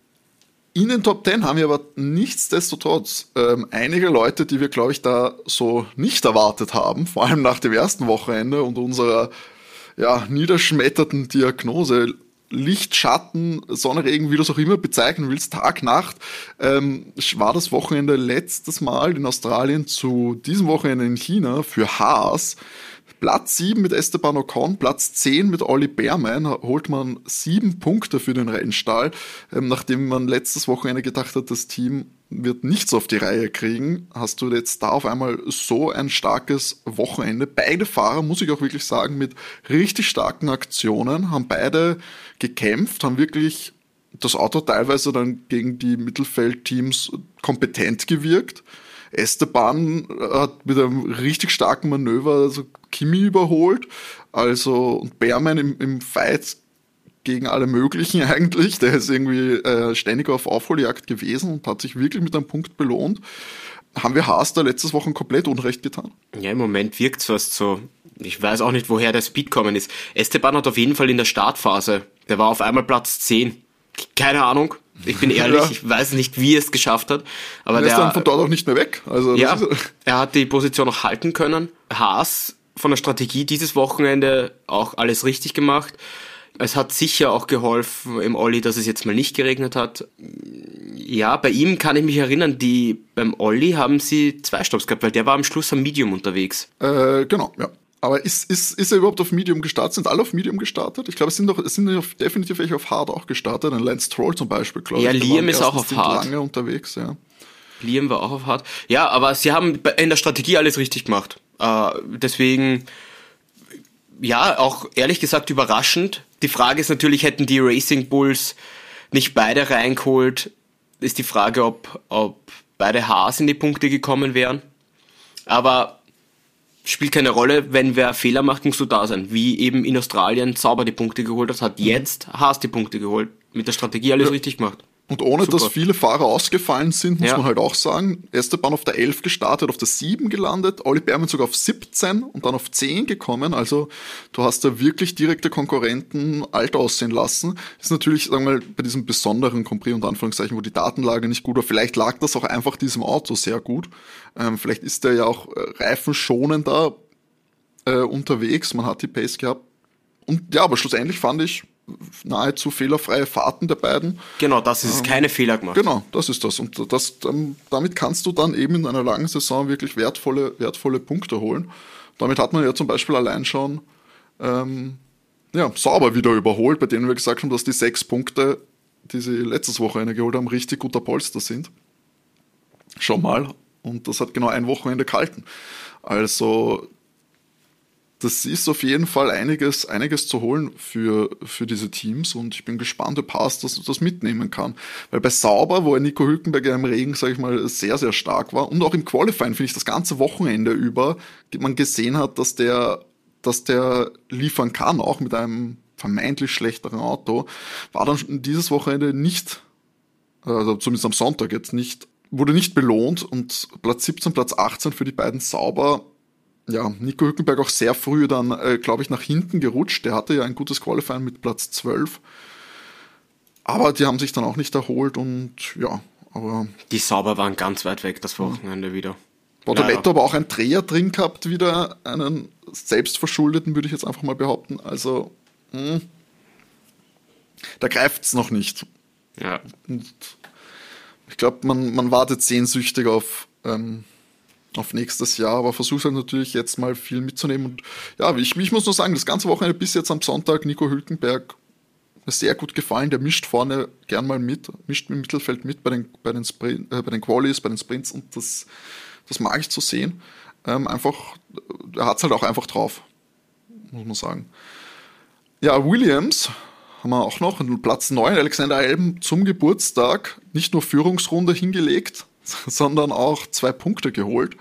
In den Top Ten haben wir aber nichtsdestotrotz ähm, einige Leute, die wir, glaube ich, da so nicht erwartet haben, vor allem nach dem ersten Wochenende und unserer ja, niederschmetterten Diagnose. Licht, Schatten, Sonne, Regen, wie du es auch immer bezeichnen willst, Tag, Nacht, ähm, war das Wochenende letztes Mal in Australien zu diesem Wochenende in China für Haas. Platz sieben mit Esteban Ocon, Platz zehn mit Olli Bearman, holt man sieben Punkte für den Rennstall, ähm, nachdem man letztes Wochenende gedacht hat, das Team wird nichts auf die Reihe kriegen, hast du jetzt da auf einmal so ein starkes Wochenende. Beide Fahrer, muss ich auch wirklich sagen, mit richtig starken Aktionen, haben beide gekämpft, haben wirklich das Auto teilweise dann gegen die Mittelfeldteams kompetent gewirkt. Esteban hat mit einem richtig starken Manöver also Kimi überholt, also und Bearman im, im Fight gegen alle möglichen eigentlich, der ist irgendwie äh, ständig auf Aufholjagd gewesen und hat sich wirklich mit einem Punkt belohnt. Haben wir Haas da letztes Wochen komplett Unrecht getan? Ja, im Moment wirkt es fast so. Ich weiß auch nicht, woher der Speed kommen ist. Esteban hat auf jeden Fall in der Startphase, der war auf einmal Platz zehn. Keine Ahnung. Ich bin ehrlich, ja. Ich weiß nicht, wie er es geschafft hat. Aber er der ist dann von dort auch nicht mehr weg. Also ja, das ist, er hat die Position noch halten können. Haas von der Strategie dieses Wochenende auch alles richtig gemacht. Es hat sicher auch geholfen im Olli, dass es jetzt mal nicht geregnet hat. Ja, bei ihm kann ich mich erinnern, die beim Olli haben sie zwei Stopps gehabt, weil der war am Schluss am Medium unterwegs. Äh, genau, ja. Aber ist, ist, ist er überhaupt auf Medium gestartet? Sind alle auf Medium gestartet? Ich glaube, es sind doch, es sind auf, definitiv welche auf Hard auch gestartet. Ein Lance Stroll zum Beispiel, glaube ja, ich. Ja, Liam ist auch auf Hard. Lange unterwegs, ja. Liam war auch auf Hard. Ja, aber sie haben in der Strategie alles richtig gemacht. Äh, deswegen, ja, auch ehrlich gesagt überraschend. Die Frage ist natürlich, hätten die Racing Bulls nicht beide reingeholt, ist die Frage, ob, ob beide Haas in die Punkte gekommen wären. Aber spielt keine Rolle, wenn wer Fehler macht, musst du da sein. Wie eben in Australien Sauber die Punkte geholt hat, hat jetzt Haas die Punkte geholt. Mit der Strategie alles ja. richtig gemacht. Und ohne, Super. dass viele Fahrer ausgefallen sind, muss ja. man halt auch sagen, Esteban auf der elf gestartet, auf der sieben gelandet, Olli Bearman sogar auf siebzehn und dann auf zehn gekommen. Also du hast da wirklich direkte Konkurrenten alt aussehen lassen. Ist natürlich, sagen wir mal, bei diesem besonderen Grand Prix, unter Anführungszeichen, wo die Datenlage nicht gut war, vielleicht lag das auch einfach diesem Auto sehr gut. Ähm, vielleicht ist der ja auch äh, reifenschonender äh, unterwegs, man hat die Pace gehabt. Und ja, aber schlussendlich fand ich nahezu fehlerfreie Fahrten der beiden. Genau, das ist ähm, keine Fehler gemacht. Genau, das ist das. Und das, ähm, damit kannst du dann eben in einer langen Saison wirklich wertvolle, wertvolle Punkte holen. Damit hat man ja zum Beispiel allein schon ähm, ja, Sauber wieder überholt, bei denen wir gesagt haben, dass die sechs Punkte, die sie letztes Wochenende geholt haben, richtig guter Polster sind. Schon mal. Und das hat genau ein Wochenende gehalten. Also das ist auf jeden Fall einiges, einiges zu holen für, für diese Teams und ich bin gespannt, ob Haas das, das mitnehmen kann. Weil bei Sauber, wo Nico Hülkenberg im Regen, sage ich mal, sehr, sehr stark war und auch im Qualifying, finde ich, das ganze Wochenende über, man gesehen hat, dass der, dass der liefern kann, auch mit einem vermeintlich schlechteren Auto, war dann dieses Wochenende nicht, also zumindest am Sonntag jetzt nicht, wurde nicht belohnt und Platz siebzehn, Platz achtzehn für die beiden Sauber. Ja, Nico Hülkenberg auch sehr früh dann, äh, glaube ich, nach hinten gerutscht. Der hatte ja ein gutes Qualifying mit Platz zwölf. Aber die haben sich dann auch nicht erholt und ja, aber... Die Sauber waren ganz weit weg das Wochenende ja. wieder. Bortoletto aber auch einen Dreher drin gehabt, wieder einen selbstverschuldeten, würde ich jetzt einfach mal behaupten. Also, mh. Da greift's noch nicht. Ja. Und ich glaube, man, man wartet sehnsüchtig auf, ähm, auf nächstes Jahr, aber versucht halt natürlich jetzt mal viel mitzunehmen. Und ja, ich, ich muss nur sagen, das ganze Wochenende bis jetzt am Sonntag, Nico Hülkenberg, mir sehr gut gefallen. Der mischt vorne gern mal mit, mischt im Mittelfeld mit bei den, bei den, Sprint, äh, bei den Qualis, bei den Sprints und das, das mag ich zu sehen. Ähm, einfach, er hat's halt auch einfach drauf, muss man sagen. Ja, Williams haben wir auch noch, Platz neun, Alexander Albon zum Geburtstag, nicht nur Führungsrunde hingelegt, sondern auch zwei Punkte geholt.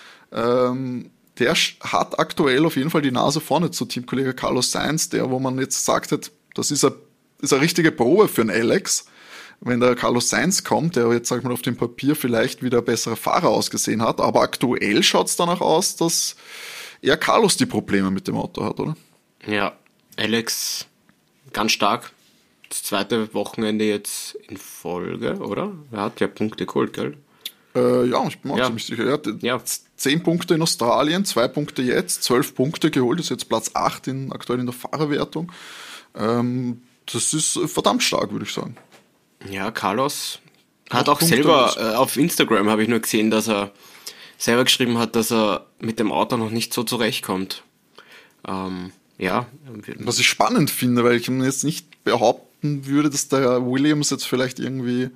Ähm, der hat aktuell auf jeden Fall die Nase vorne zu Teamkollege Carlos Sainz, der, wo man jetzt sagt hat, das ist eine, ist eine richtige Probe für einen Alex. Wenn der Carlos Sainz kommt, der jetzt, sag ich mal, auf dem Papier vielleicht wieder ein besserer Fahrer ausgesehen hat, aber aktuell schaut es danach aus, dass eher Carlos die Probleme mit dem Auto hat, oder? Ja, Alex ganz stark. Das zweite Wochenende jetzt in Folge, oder? Er hat ja Punkte geholt, gell? Äh, ja, ich bin mir auch Ja. ziemlich sicher. Er hat Ja. zehn Punkte in Australien, zwei Punkte jetzt, zwölf Punkte geholt, ist jetzt Platz acht in, aktuell in der Fahrerwertung. Ähm, das ist verdammt stark, würde ich sagen. Ja, Carlos hat Auch auch Punkte selber, und- äh, auf Instagram habe ich nur gesehen, dass er selber geschrieben hat, dass er mit dem Auto noch nicht so zurechtkommt. Ähm, ja, Was ich spannend finde, weil ich jetzt nicht behaupten würde, dass der Williams jetzt vielleicht irgendwie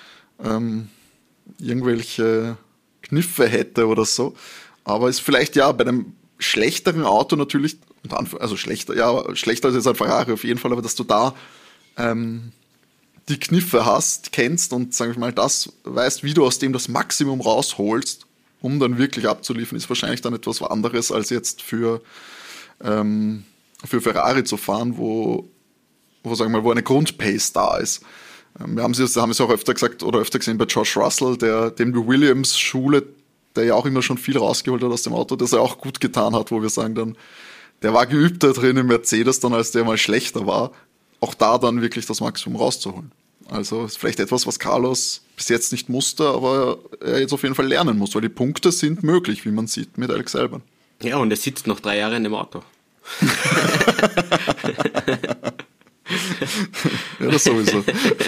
ähm, irgendwelche Kniffe hätte oder so. Aber ist vielleicht ja bei einem schlechteren Auto natürlich, also schlechter, ja, schlechter als jetzt ein Ferrari auf jeden Fall, aber dass du da ähm, die Kniffe hast, kennst und, sag ich mal, das weißt, wie du aus dem das Maximum rausholst, um dann wirklich abzuliefern, ist wahrscheinlich dann etwas anderes als jetzt für, ähm, für Ferrari zu fahren, wo, wo, sagen wir mal, wo eine Grundpace da ist. Ähm, wir haben es haben es auch öfter gesagt oder öfter gesehen bei Josh Russell, der dem die Williams-Schule, der ja auch immer schon viel rausgeholt hat aus dem Auto, das er auch gut getan hat, wo wir sagen dann, der war geübter drin im Mercedes dann, als der mal schlechter war, auch da dann wirklich das Maximum rauszuholen. Also ist vielleicht etwas, was Carlos bis jetzt nicht musste, aber er jetzt auf jeden Fall lernen muss, weil die Punkte sind möglich, wie man sieht mit Alex Albon. ja, und er sitzt noch drei Jahre in dem Auto. Ja, das sowieso.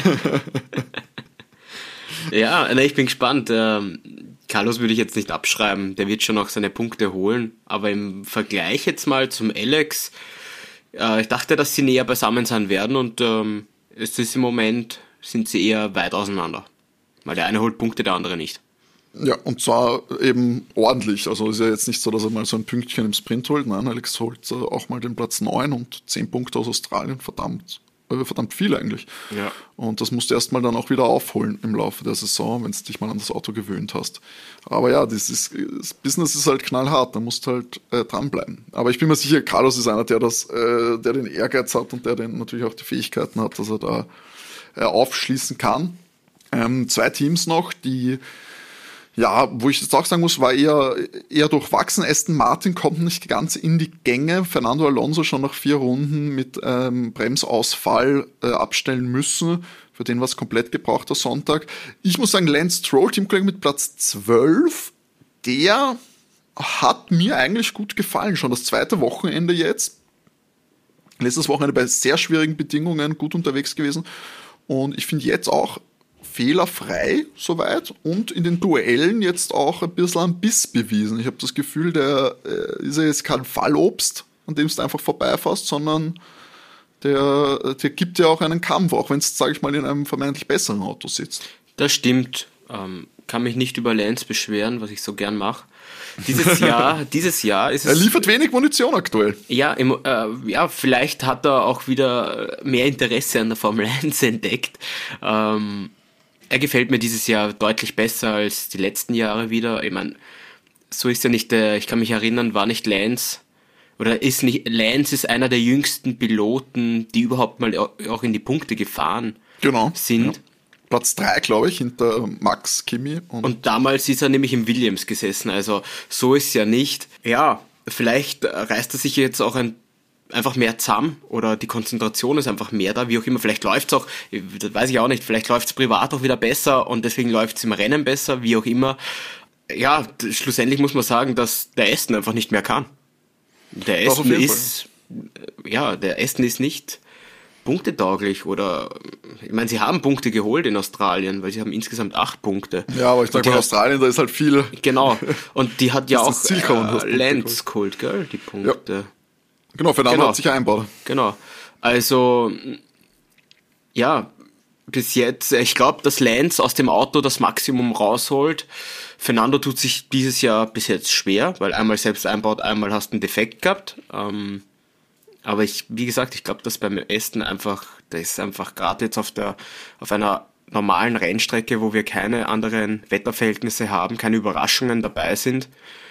Ja, na, ich bin gespannt. Ähm, Carlos würde ich jetzt nicht abschreiben, der wird schon noch seine Punkte holen, aber im Vergleich jetzt mal zum Alex, äh, ich dachte, dass sie näher beisammen sein werden und ähm, es ist im Moment, sind sie eher weit auseinander, weil der eine holt Punkte, der andere nicht. Ja, und zwar eben ordentlich. Also ist ja jetzt nicht so, dass er mal so ein Pünktchen im Sprint holt. Nein, Alex holt äh, auch mal den Platz neun und zehn Punkte aus Australien. Verdammt, äh, verdammt viel eigentlich. Ja. Und das musst du erstmal dann auch wieder aufholen im Laufe der Saison, wenn du dich mal an das Auto gewöhnt hast. Aber ja, das, ist, das Business ist halt knallhart, da musst du halt äh, dranbleiben. Aber ich bin mir sicher, Carlos ist einer, der, das, äh, der den Ehrgeiz hat und der den natürlich auch die Fähigkeiten hat, dass er da äh, aufschließen kann. Ähm, zwei Teams noch, die ja, wo ich jetzt auch sagen muss, war eher, eher durchwachsen. Aston Martin kommt nicht ganz in die Gänge. Fernando Alonso schon nach vier Runden mit ähm, Bremsausfall äh, abstellen müssen. Für den war es komplett gebrauchter Sonntag. Ich muss sagen, Lance Stroll, Teamkollege mit Platz zwölf, der hat mir eigentlich gut gefallen. Schon das zweite Wochenende jetzt. Letztes Wochenende bei sehr schwierigen Bedingungen gut unterwegs gewesen. Und ich finde jetzt auch fehlerfrei soweit und in den Duellen jetzt auch ein bisschen einen Biss bewiesen. Ich habe das Gefühl, der äh, ist ja jetzt kein Fallobst, an dem du einfach vorbeifährst, sondern der, der gibt ja auch einen Kampf, auch wenn es, sage ich mal, in einem vermeintlich besseren Auto sitzt. Das stimmt. Ähm, kann mich nicht über Lance beschweren, was ich so gern mache. Dieses Jahr, dieses Jahr ist es... Er liefert wenig Munition aktuell. Ja, im, äh, ja, vielleicht hat er auch wieder mehr Interesse an der Formel eins entdeckt. Ähm, er gefällt mir dieses Jahr deutlich besser als die letzten Jahre wieder. Ich meine, so ist ja nicht der, ich kann mich erinnern, war nicht Lance, oder ist nicht, Lance ist einer der jüngsten Piloten, die überhaupt mal auch in die Punkte gefahren Genau. sind. Ja. Platz drei, glaube ich, hinter Max, Kimi. Und, Und damals ist er nämlich im Williams gesessen, also so ist ja nicht. Ja, vielleicht reißt er sich jetzt auch ein, einfach mehr zusammen oder die Konzentration ist einfach mehr da, wie auch immer. Vielleicht läuft es auch, das weiß ich auch nicht, vielleicht läuft es privat auch wieder besser und deswegen läuft es im Rennen besser, wie auch immer. Ja, d- schlussendlich muss man sagen, dass der Aston einfach nicht mehr kann. Der Das auf Aston jeden ist, ja, der Aston ist nicht punktetauglich oder, ich meine, sie haben Punkte geholt in Australien, weil sie haben insgesamt acht Punkte. Ja, aber ich sag mal, Australien, da ist halt viel. Genau, und die hat ja auch äh, Lance geholt, gell, die Punkte. Ja. Genau, Fernando genau. hat sich einbaut. Genau, also, ja, bis jetzt, ich glaube, dass Lance aus dem Auto das Maximum rausholt. Fernando tut sich dieses Jahr bis jetzt schwer, weil einmal selbst einbaut, einmal hast du einen Defekt gehabt. Ähm, aber ich, wie gesagt, ich glaube, dass beim Aston einfach, das ist einfach gerade jetzt auf der, auf einer normalen Rennstrecke, wo wir keine anderen Wetterverhältnisse haben, keine Überraschungen dabei sind.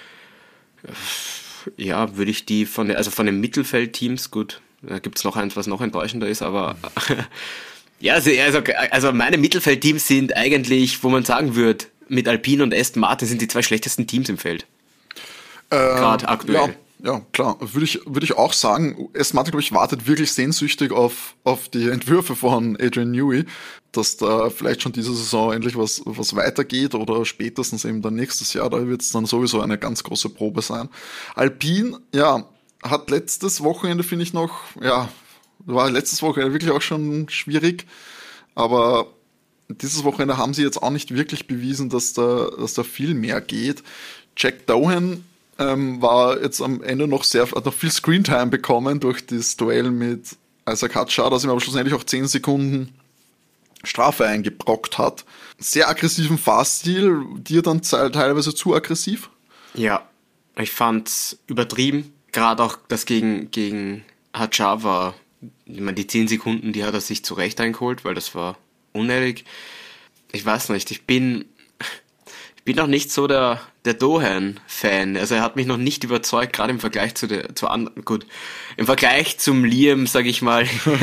Ja, würde ich die von, also von den Mittelfeldteams, gut, da gibt's noch eins, was noch enttäuschender ist, aber ja, also, also meine Mittelfeldteams sind eigentlich, wo man sagen würde, mit Alpine und Aston Martin sind die zwei schlechtesten Teams im Feld. Ähm, Gerade aktuell. Ja, ja, klar. Würde ich, würde ich auch sagen. Aston Martin, glaube ich, wartet wirklich sehnsüchtig auf, auf die Entwürfe von Adrian Newey, dass da vielleicht schon diese Saison endlich was, was weitergeht oder spätestens eben dann nächstes Jahr. Da wird es dann sowieso eine ganz große Probe sein. Alpine, ja, hat letztes Wochenende, finde ich noch, ja, war letztes Wochenende wirklich auch schon schwierig, aber dieses Wochenende haben sie jetzt auch nicht wirklich bewiesen, dass da, dass da viel mehr geht. Jack Doohan ähm, war jetzt am Ende noch sehr, hat noch viel Screentime bekommen durch das Duell mit Isaac Hadjar, das ihm aber schlussendlich auch zehn Sekunden Strafe eingebrockt hat. Sehr aggressiven Fahrstil, dir dann teilweise zu aggressiv? Ja, ich fand's übertrieben. Gerade auch das gegen, gegen Hadjar war, ich meine, die zehn Sekunden, die hat er sich zurecht eingeholt, weil das war unnötig. Ich weiß nicht, ich bin ich bin noch nicht so der der Doohan-Fan. Also er hat mich noch nicht überzeugt, gerade im Vergleich zu der zu anderen, gut, im Vergleich zum Liam, sag ich mal.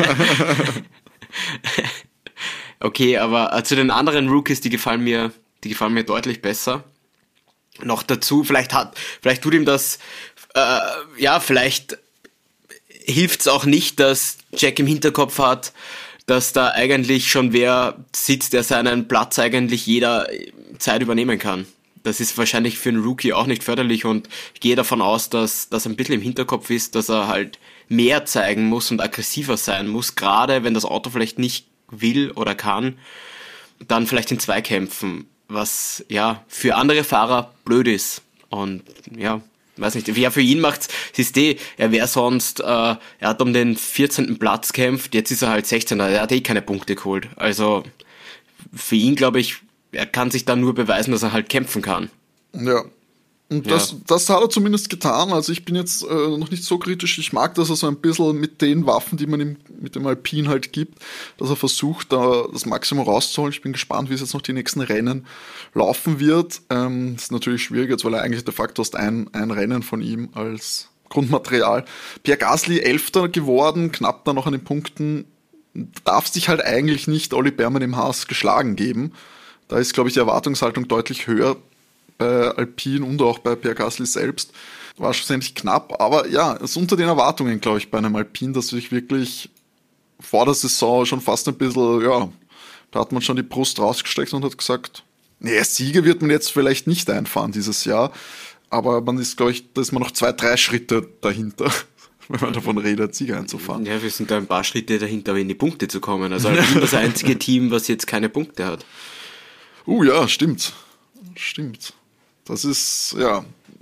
Okay, aber äh, zu den anderen Rookies, die gefallen mir, die gefallen mir deutlich besser. Noch dazu, vielleicht hat, vielleicht tut ihm das, äh, ja, vielleicht hilft's auch nicht, dass Jack im Hinterkopf hat, dass da eigentlich schon wer sitzt, der seinen Platz eigentlich jederzeit übernehmen kann. Das ist wahrscheinlich für einen Rookie auch nicht förderlich und ich gehe davon aus, dass das ein bisschen im Hinterkopf ist, dass er halt mehr zeigen muss und aggressiver sein muss, gerade wenn das Auto vielleicht nicht will oder kann, dann vielleicht in Zweikämpfen, was ja für andere Fahrer blöd ist. Und ja, weiß nicht, ja, für ihn macht's, siehst du, er wäre sonst, äh, er hat um den vierzehnten Platz kämpft, jetzt ist er halt sechzehnter, er hat eh keine Punkte geholt. Also für ihn, glaube ich, er kann sich dann nur beweisen, dass er halt kämpfen kann. Ja. Und das, ja. das hat er zumindest getan. Also ich bin jetzt äh, noch nicht so kritisch. Ich mag, dass er so ein bisschen mit den Waffen, die man ihm mit dem Alpine halt gibt, dass er versucht, da das Maximum rauszuholen. Ich bin gespannt, wie es jetzt noch die nächsten Rennen laufen wird. Ähm, ist natürlich schwierig jetzt, weil er eigentlich de facto hast ein, ein Rennen von ihm als Grundmaterial. Pierre Gasly Elfter geworden, knapp da noch an den Punkten. Darf sich halt eigentlich nicht Olli Behrmann im Haas geschlagen geben. Da ist, glaube ich, die Erwartungshaltung deutlich höher bei Alpine und auch bei Pierre Gasly selbst. War schlussendlich knapp, aber ja, es ist unter den Erwartungen, glaube ich, bei einem Alpine, dass sich wirklich vor der Saison schon fast ein bisschen, ja, da hat man schon die Brust rausgestreckt und hat gesagt, nee, Siege wird man jetzt vielleicht nicht einfahren dieses Jahr, aber man ist, glaube ich, da ist man noch zwei, drei Schritte dahinter, wenn man davon redet, Siege einzufahren. Ja, wir sind da ein paar Schritte dahinter, aber in die Punkte zu kommen. Also Alpine das einzige Team, was jetzt keine Punkte hat. Uh, ja, stimmt. Stimmt. Das ist, ja,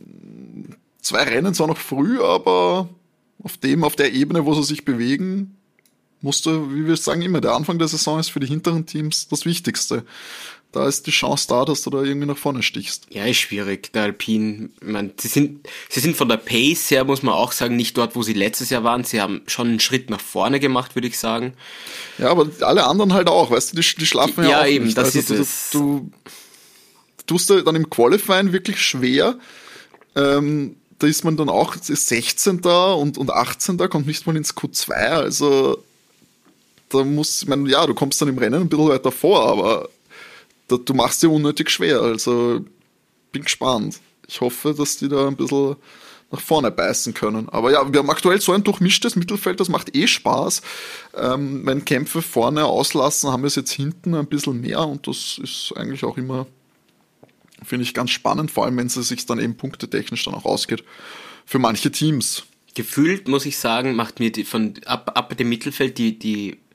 zwei Rennen zwar noch früh, aber auf dem, auf der Ebene, wo sie sich bewegen, musste, wie wir sagen, immer der Anfang der Saison ist für die hinteren Teams das Wichtigste. Da ist die Chance da, dass du da irgendwie nach vorne stichst. Ja, ist schwierig. Der Alpine, ich meine, sie sind, sie sind von der Pace her, muss man auch sagen, nicht dort, wo sie letztes Jahr waren. Sie haben schon einen Schritt nach vorne gemacht, würde ich sagen. Ja, aber alle anderen halt auch, weißt du, die, die schlafen ja, ja auch eben, nicht. Das also ist du, es. Du, du tust dir dann im Qualifying wirklich schwer. Ähm, da ist man dann auch sechzehnter und, und achtzehnter, kommt nicht mal ins Q zwei. Also da muss, ich meine, ja, du kommst dann im Rennen ein bisschen weiter vor, aber da, du machst dir unnötig schwer. Also bin gespannt. Ich hoffe, dass die da ein bisschen nach vorne beißen können. Aber ja, wir haben aktuell so ein durchmischtes Mittelfeld, das macht eh Spaß. Ähm, wenn Kämpfe vorne auslassen, haben wir es jetzt hinten ein bisschen mehr und das ist eigentlich auch immer, finde ich, ganz spannend, vor allem wenn es sich dann eben punktetechnisch dann auch ausgeht für manche Teams. Gefühlt, muss ich sagen, macht mir die, von ab, ab dem Mittelfeld die, die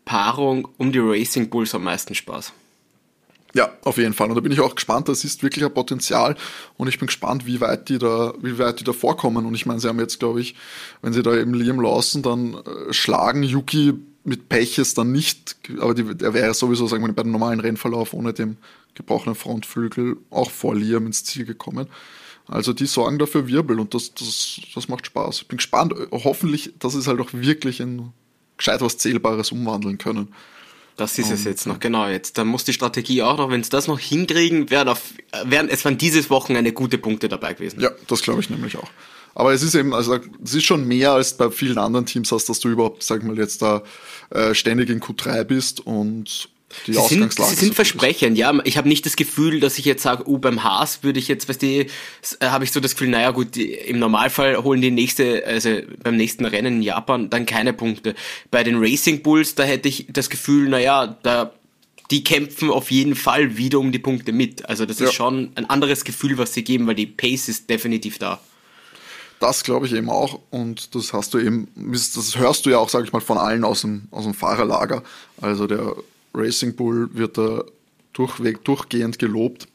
Paarung um die Racing Bulls am meisten Spaß. Ja, auf jeden Fall. Und da bin ich auch gespannt, das ist wirklich ein Potenzial und ich bin gespannt, wie weit die da, wie weit die da vorkommen. Und ich meine, sie haben jetzt, glaube ich, wenn sie da eben Liam Lawson dann äh, schlagen, Yuki mit Pech ist dann nicht, aber die, er wäre sowieso, sagen wir, bei dem normalen Rennverlauf ohne dem gebrochenen Frontflügel auch vor Liam ins Ziel gekommen. Also die sorgen dafür Wirbel und das, das, das macht Spaß. Ich bin gespannt, hoffentlich, dass sie es halt auch wirklich in gescheit was Zählbares umwandeln können. Das ist um, es jetzt noch, genau. Jetzt, dann muss die Strategie auch noch, wenn sie das noch hinkriegen, wären auf, wären, es waren dieses Wochenende gute Punkte dabei gewesen. Ja, das glaube ich nämlich auch. Aber es ist eben, also es ist schon mehr als bei vielen anderen Teams hast, dass du überhaupt, sag ich mal, jetzt da äh, ständig in Q drei bist und die sie Ausgangslage. Sind, sie sind versprechend, ja. Ich habe nicht das Gefühl, dass ich jetzt sage, oh, beim Haas würde ich jetzt, weißt du, äh, habe ich so das Gefühl, naja gut, die, im Normalfall holen die nächste, also beim nächsten Rennen in Japan dann keine Punkte. Bei den Racing Bulls, da hätte ich das Gefühl, naja, da die kämpfen auf jeden Fall wieder um die Punkte mit. Also das ist ja schon ein anderes Gefühl, was sie geben, weil die Pace ist definitiv da. Das glaube ich eben auch und das hast du eben, das hörst du ja auch, sage ich mal, von allen aus dem, aus dem Fahrerlager. Also der Racing Bull wird da durchweg, durchgehend gelobt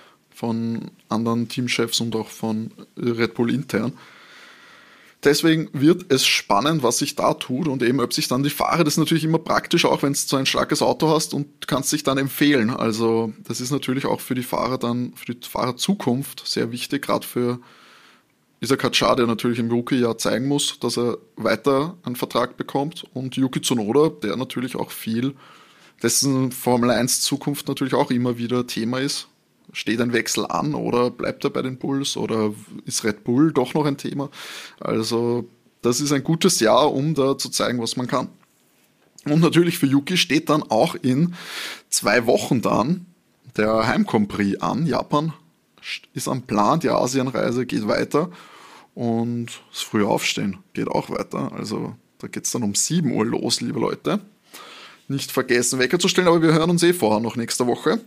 von anderen Teamchefs und auch von Red Bull intern. Deswegen wird es spannend, was sich da tut und eben, ob sich dann die Fahrer, das ist natürlich immer praktisch, auch wenn du so ein starkes Auto hast und kannst dich dann empfehlen. Also das ist natürlich auch für die Fahrer dann, für die Fahrerzukunft sehr wichtig, gerade für Isa Katschar, der natürlich im Rookie-Jahr zeigen muss, dass er weiter einen Vertrag bekommt und Yuki Tsunoda, der natürlich auch viel, dessen Formel eins Zukunft natürlich auch immer wieder Thema ist. Steht ein Wechsel an oder bleibt er bei den Bulls oder ist Red Bull doch noch ein Thema? Also das ist ein gutes Jahr, um da zu zeigen, was man kann. Und natürlich für Yuki steht dann auch in zwei Wochen dann der Heim-Grand-Prix an. Japan ist am Plan, die Asienreise geht weiter und das frühe Aufstehen geht auch weiter. Also da geht es dann um sieben Uhr los, liebe Leute. Nicht vergessen, Wecker zu stellen, aber wir hören uns eh vorher noch nächste Woche,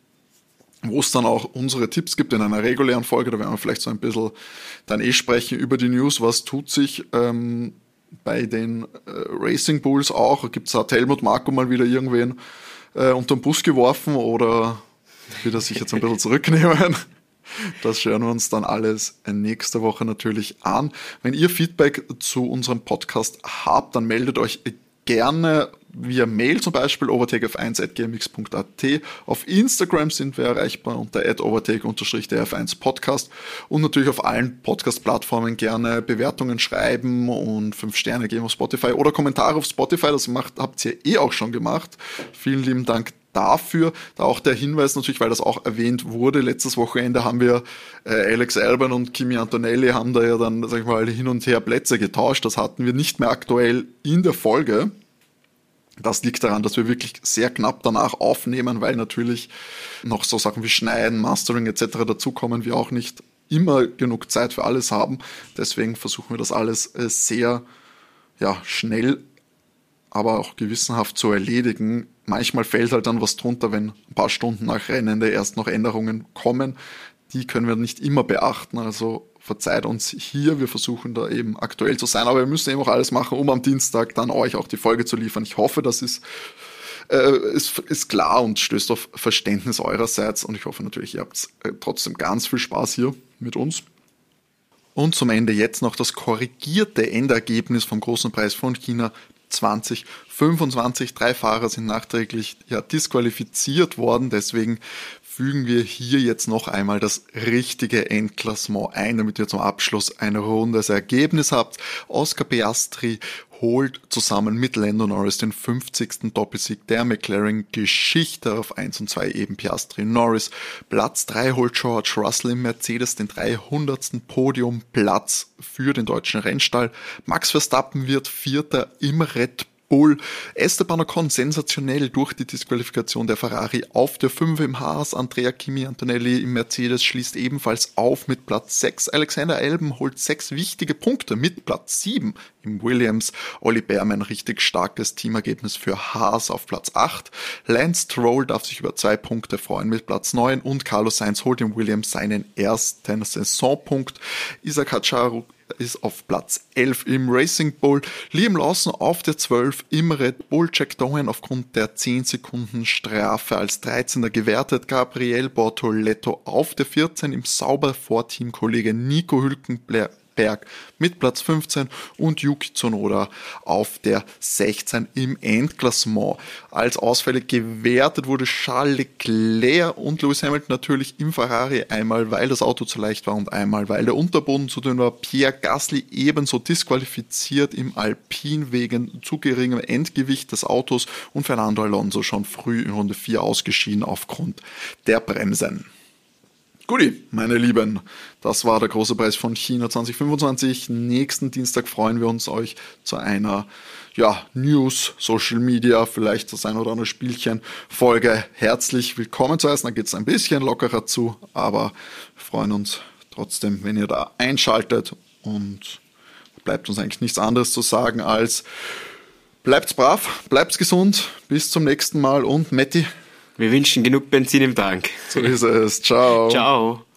wo es dann auch unsere Tipps gibt in einer regulären Folge. Da werden wir vielleicht so ein bisschen dann eh sprechen über die News, was tut sich ähm, bei den äh, Racing Bulls auch. Gibt es, hat Helmut Marko mal wieder irgendwen äh, unter den Bus geworfen oder wird er sich jetzt ein bisschen zurücknehmen? Das schauen wir uns dann alles nächste Woche natürlich an. Wenn ihr Feedback zu unserem Podcast habt, dann meldet euch gerne via Mail, zum Beispiel overtake f eins at g m x punkt a t. Auf Instagram sind wir erreichbar unter at overtake d f eins podcast und natürlich auf allen Podcast-Plattformen gerne Bewertungen schreiben und fünf Sterne geben auf Spotify oder Kommentare auf Spotify. Das macht, habt ihr eh auch schon gemacht. Vielen lieben Dank dafür. Da auch der Hinweis natürlich, weil das auch erwähnt wurde. Letztes Wochenende haben wir äh, Alex Albon und Kimi Antonelli haben da ja dann, sag ich mal, hin und her Plätze getauscht. Das hatten wir nicht mehr aktuell in der Folge. Das liegt daran, dass wir wirklich sehr knapp danach aufnehmen, weil natürlich noch so Sachen wie Schneiden, Mastering et cetera dazukommen, wir auch nicht immer genug Zeit für alles haben. Deswegen versuchen wir das alles sehr ja, schnell, aber auch gewissenhaft zu erledigen. Manchmal fällt halt dann was drunter, wenn ein paar Stunden nach Rennende erst noch Änderungen kommen. Die können wir nicht immer beachten, also verzeiht uns hier, wir versuchen da eben aktuell zu sein, aber wir müssen eben auch alles machen, um am Dienstag dann euch auch die Folge zu liefern. Ich hoffe, das ist, äh, ist, ist klar und stößt auf Verständnis eurerseits und ich hoffe natürlich, ihr habt äh, trotzdem ganz viel Spaß hier mit uns. Und zum Ende jetzt noch das korrigierte Endergebnis vom Großen Preis von China zwanzig fünfundzwanzig. Drei Fahrer sind nachträglich ja, disqualifiziert worden, deswegen fügen wir hier jetzt noch einmal das richtige Endklassement ein, damit ihr zum Abschluss ein rundes Ergebnis habt. Oscar Piastri holt zusammen mit Lando Norris den fünfzigsten Doppelsieg der McLaren-Geschichte. Auf eins und zwei eben Piastri Norris. Platz drei holt George Russell im Mercedes den dreihundertsten Podiumplatz für den deutschen Rennstall. Max Verstappen wird Vierter im Red Bull. Esteban Ocon sensationell durch die Disqualifikation der Ferrari auf der fünf im Haas. Andrea Kimi Antonelli im Mercedes schließt ebenfalls auf mit Platz sechs. Alexander Albon holt sechs wichtige Punkte mit Platz sieben im Williams. Olli Behrmann, richtig starkes Teamergebnis für Haas auf Platz acht. Lance Stroll darf sich über zwei Punkte freuen mit Platz neun und Carlos Sainz holt im Williams seinen ersten Saisonpunkt. Isaac Hadjar ist auf Platz elf im Racing Bull, Liam Lawson auf der zwölf im Red Bull, Jack Doohan aufgrund der zehn Sekunden Strafe als dreizehnter gewertet, Gabriel Bortoletto auf der vierzehn im Sauber vor Teamkollege Nico Hülkenberg mit Platz fünfzehn und Yuki Tsunoda auf der sechzehn im Endklassement. Als Ausfälle gewertet wurde Charles Leclerc und Lewis Hamilton natürlich im Ferrari, einmal weil das Auto zu leicht war und einmal weil der Unterboden zu dünn war. Pierre Gasly ebenso disqualifiziert im Alpin wegen zu geringem Endgewicht des Autos und Fernando Alonso schon früh in Runde vier ausgeschieden aufgrund der Bremsen. Guti, meine Lieben, das war der große Preis von China zwanzig fünfundzwanzig. Nächsten Dienstag freuen wir uns, euch zu einer ja, News, Social Media, vielleicht das ein oder andere Spielchen Folge herzlich willkommen zu heißen. Da geht es ein bisschen lockerer zu, aber wir freuen uns trotzdem, wenn ihr da einschaltet, und bleibt uns eigentlich nichts anderes zu sagen als bleibt's brav, bleibt's gesund, bis zum nächsten Mal und Matti. Wir wünschen genug Benzin im Tank. So ist es. Ciao. Ciao.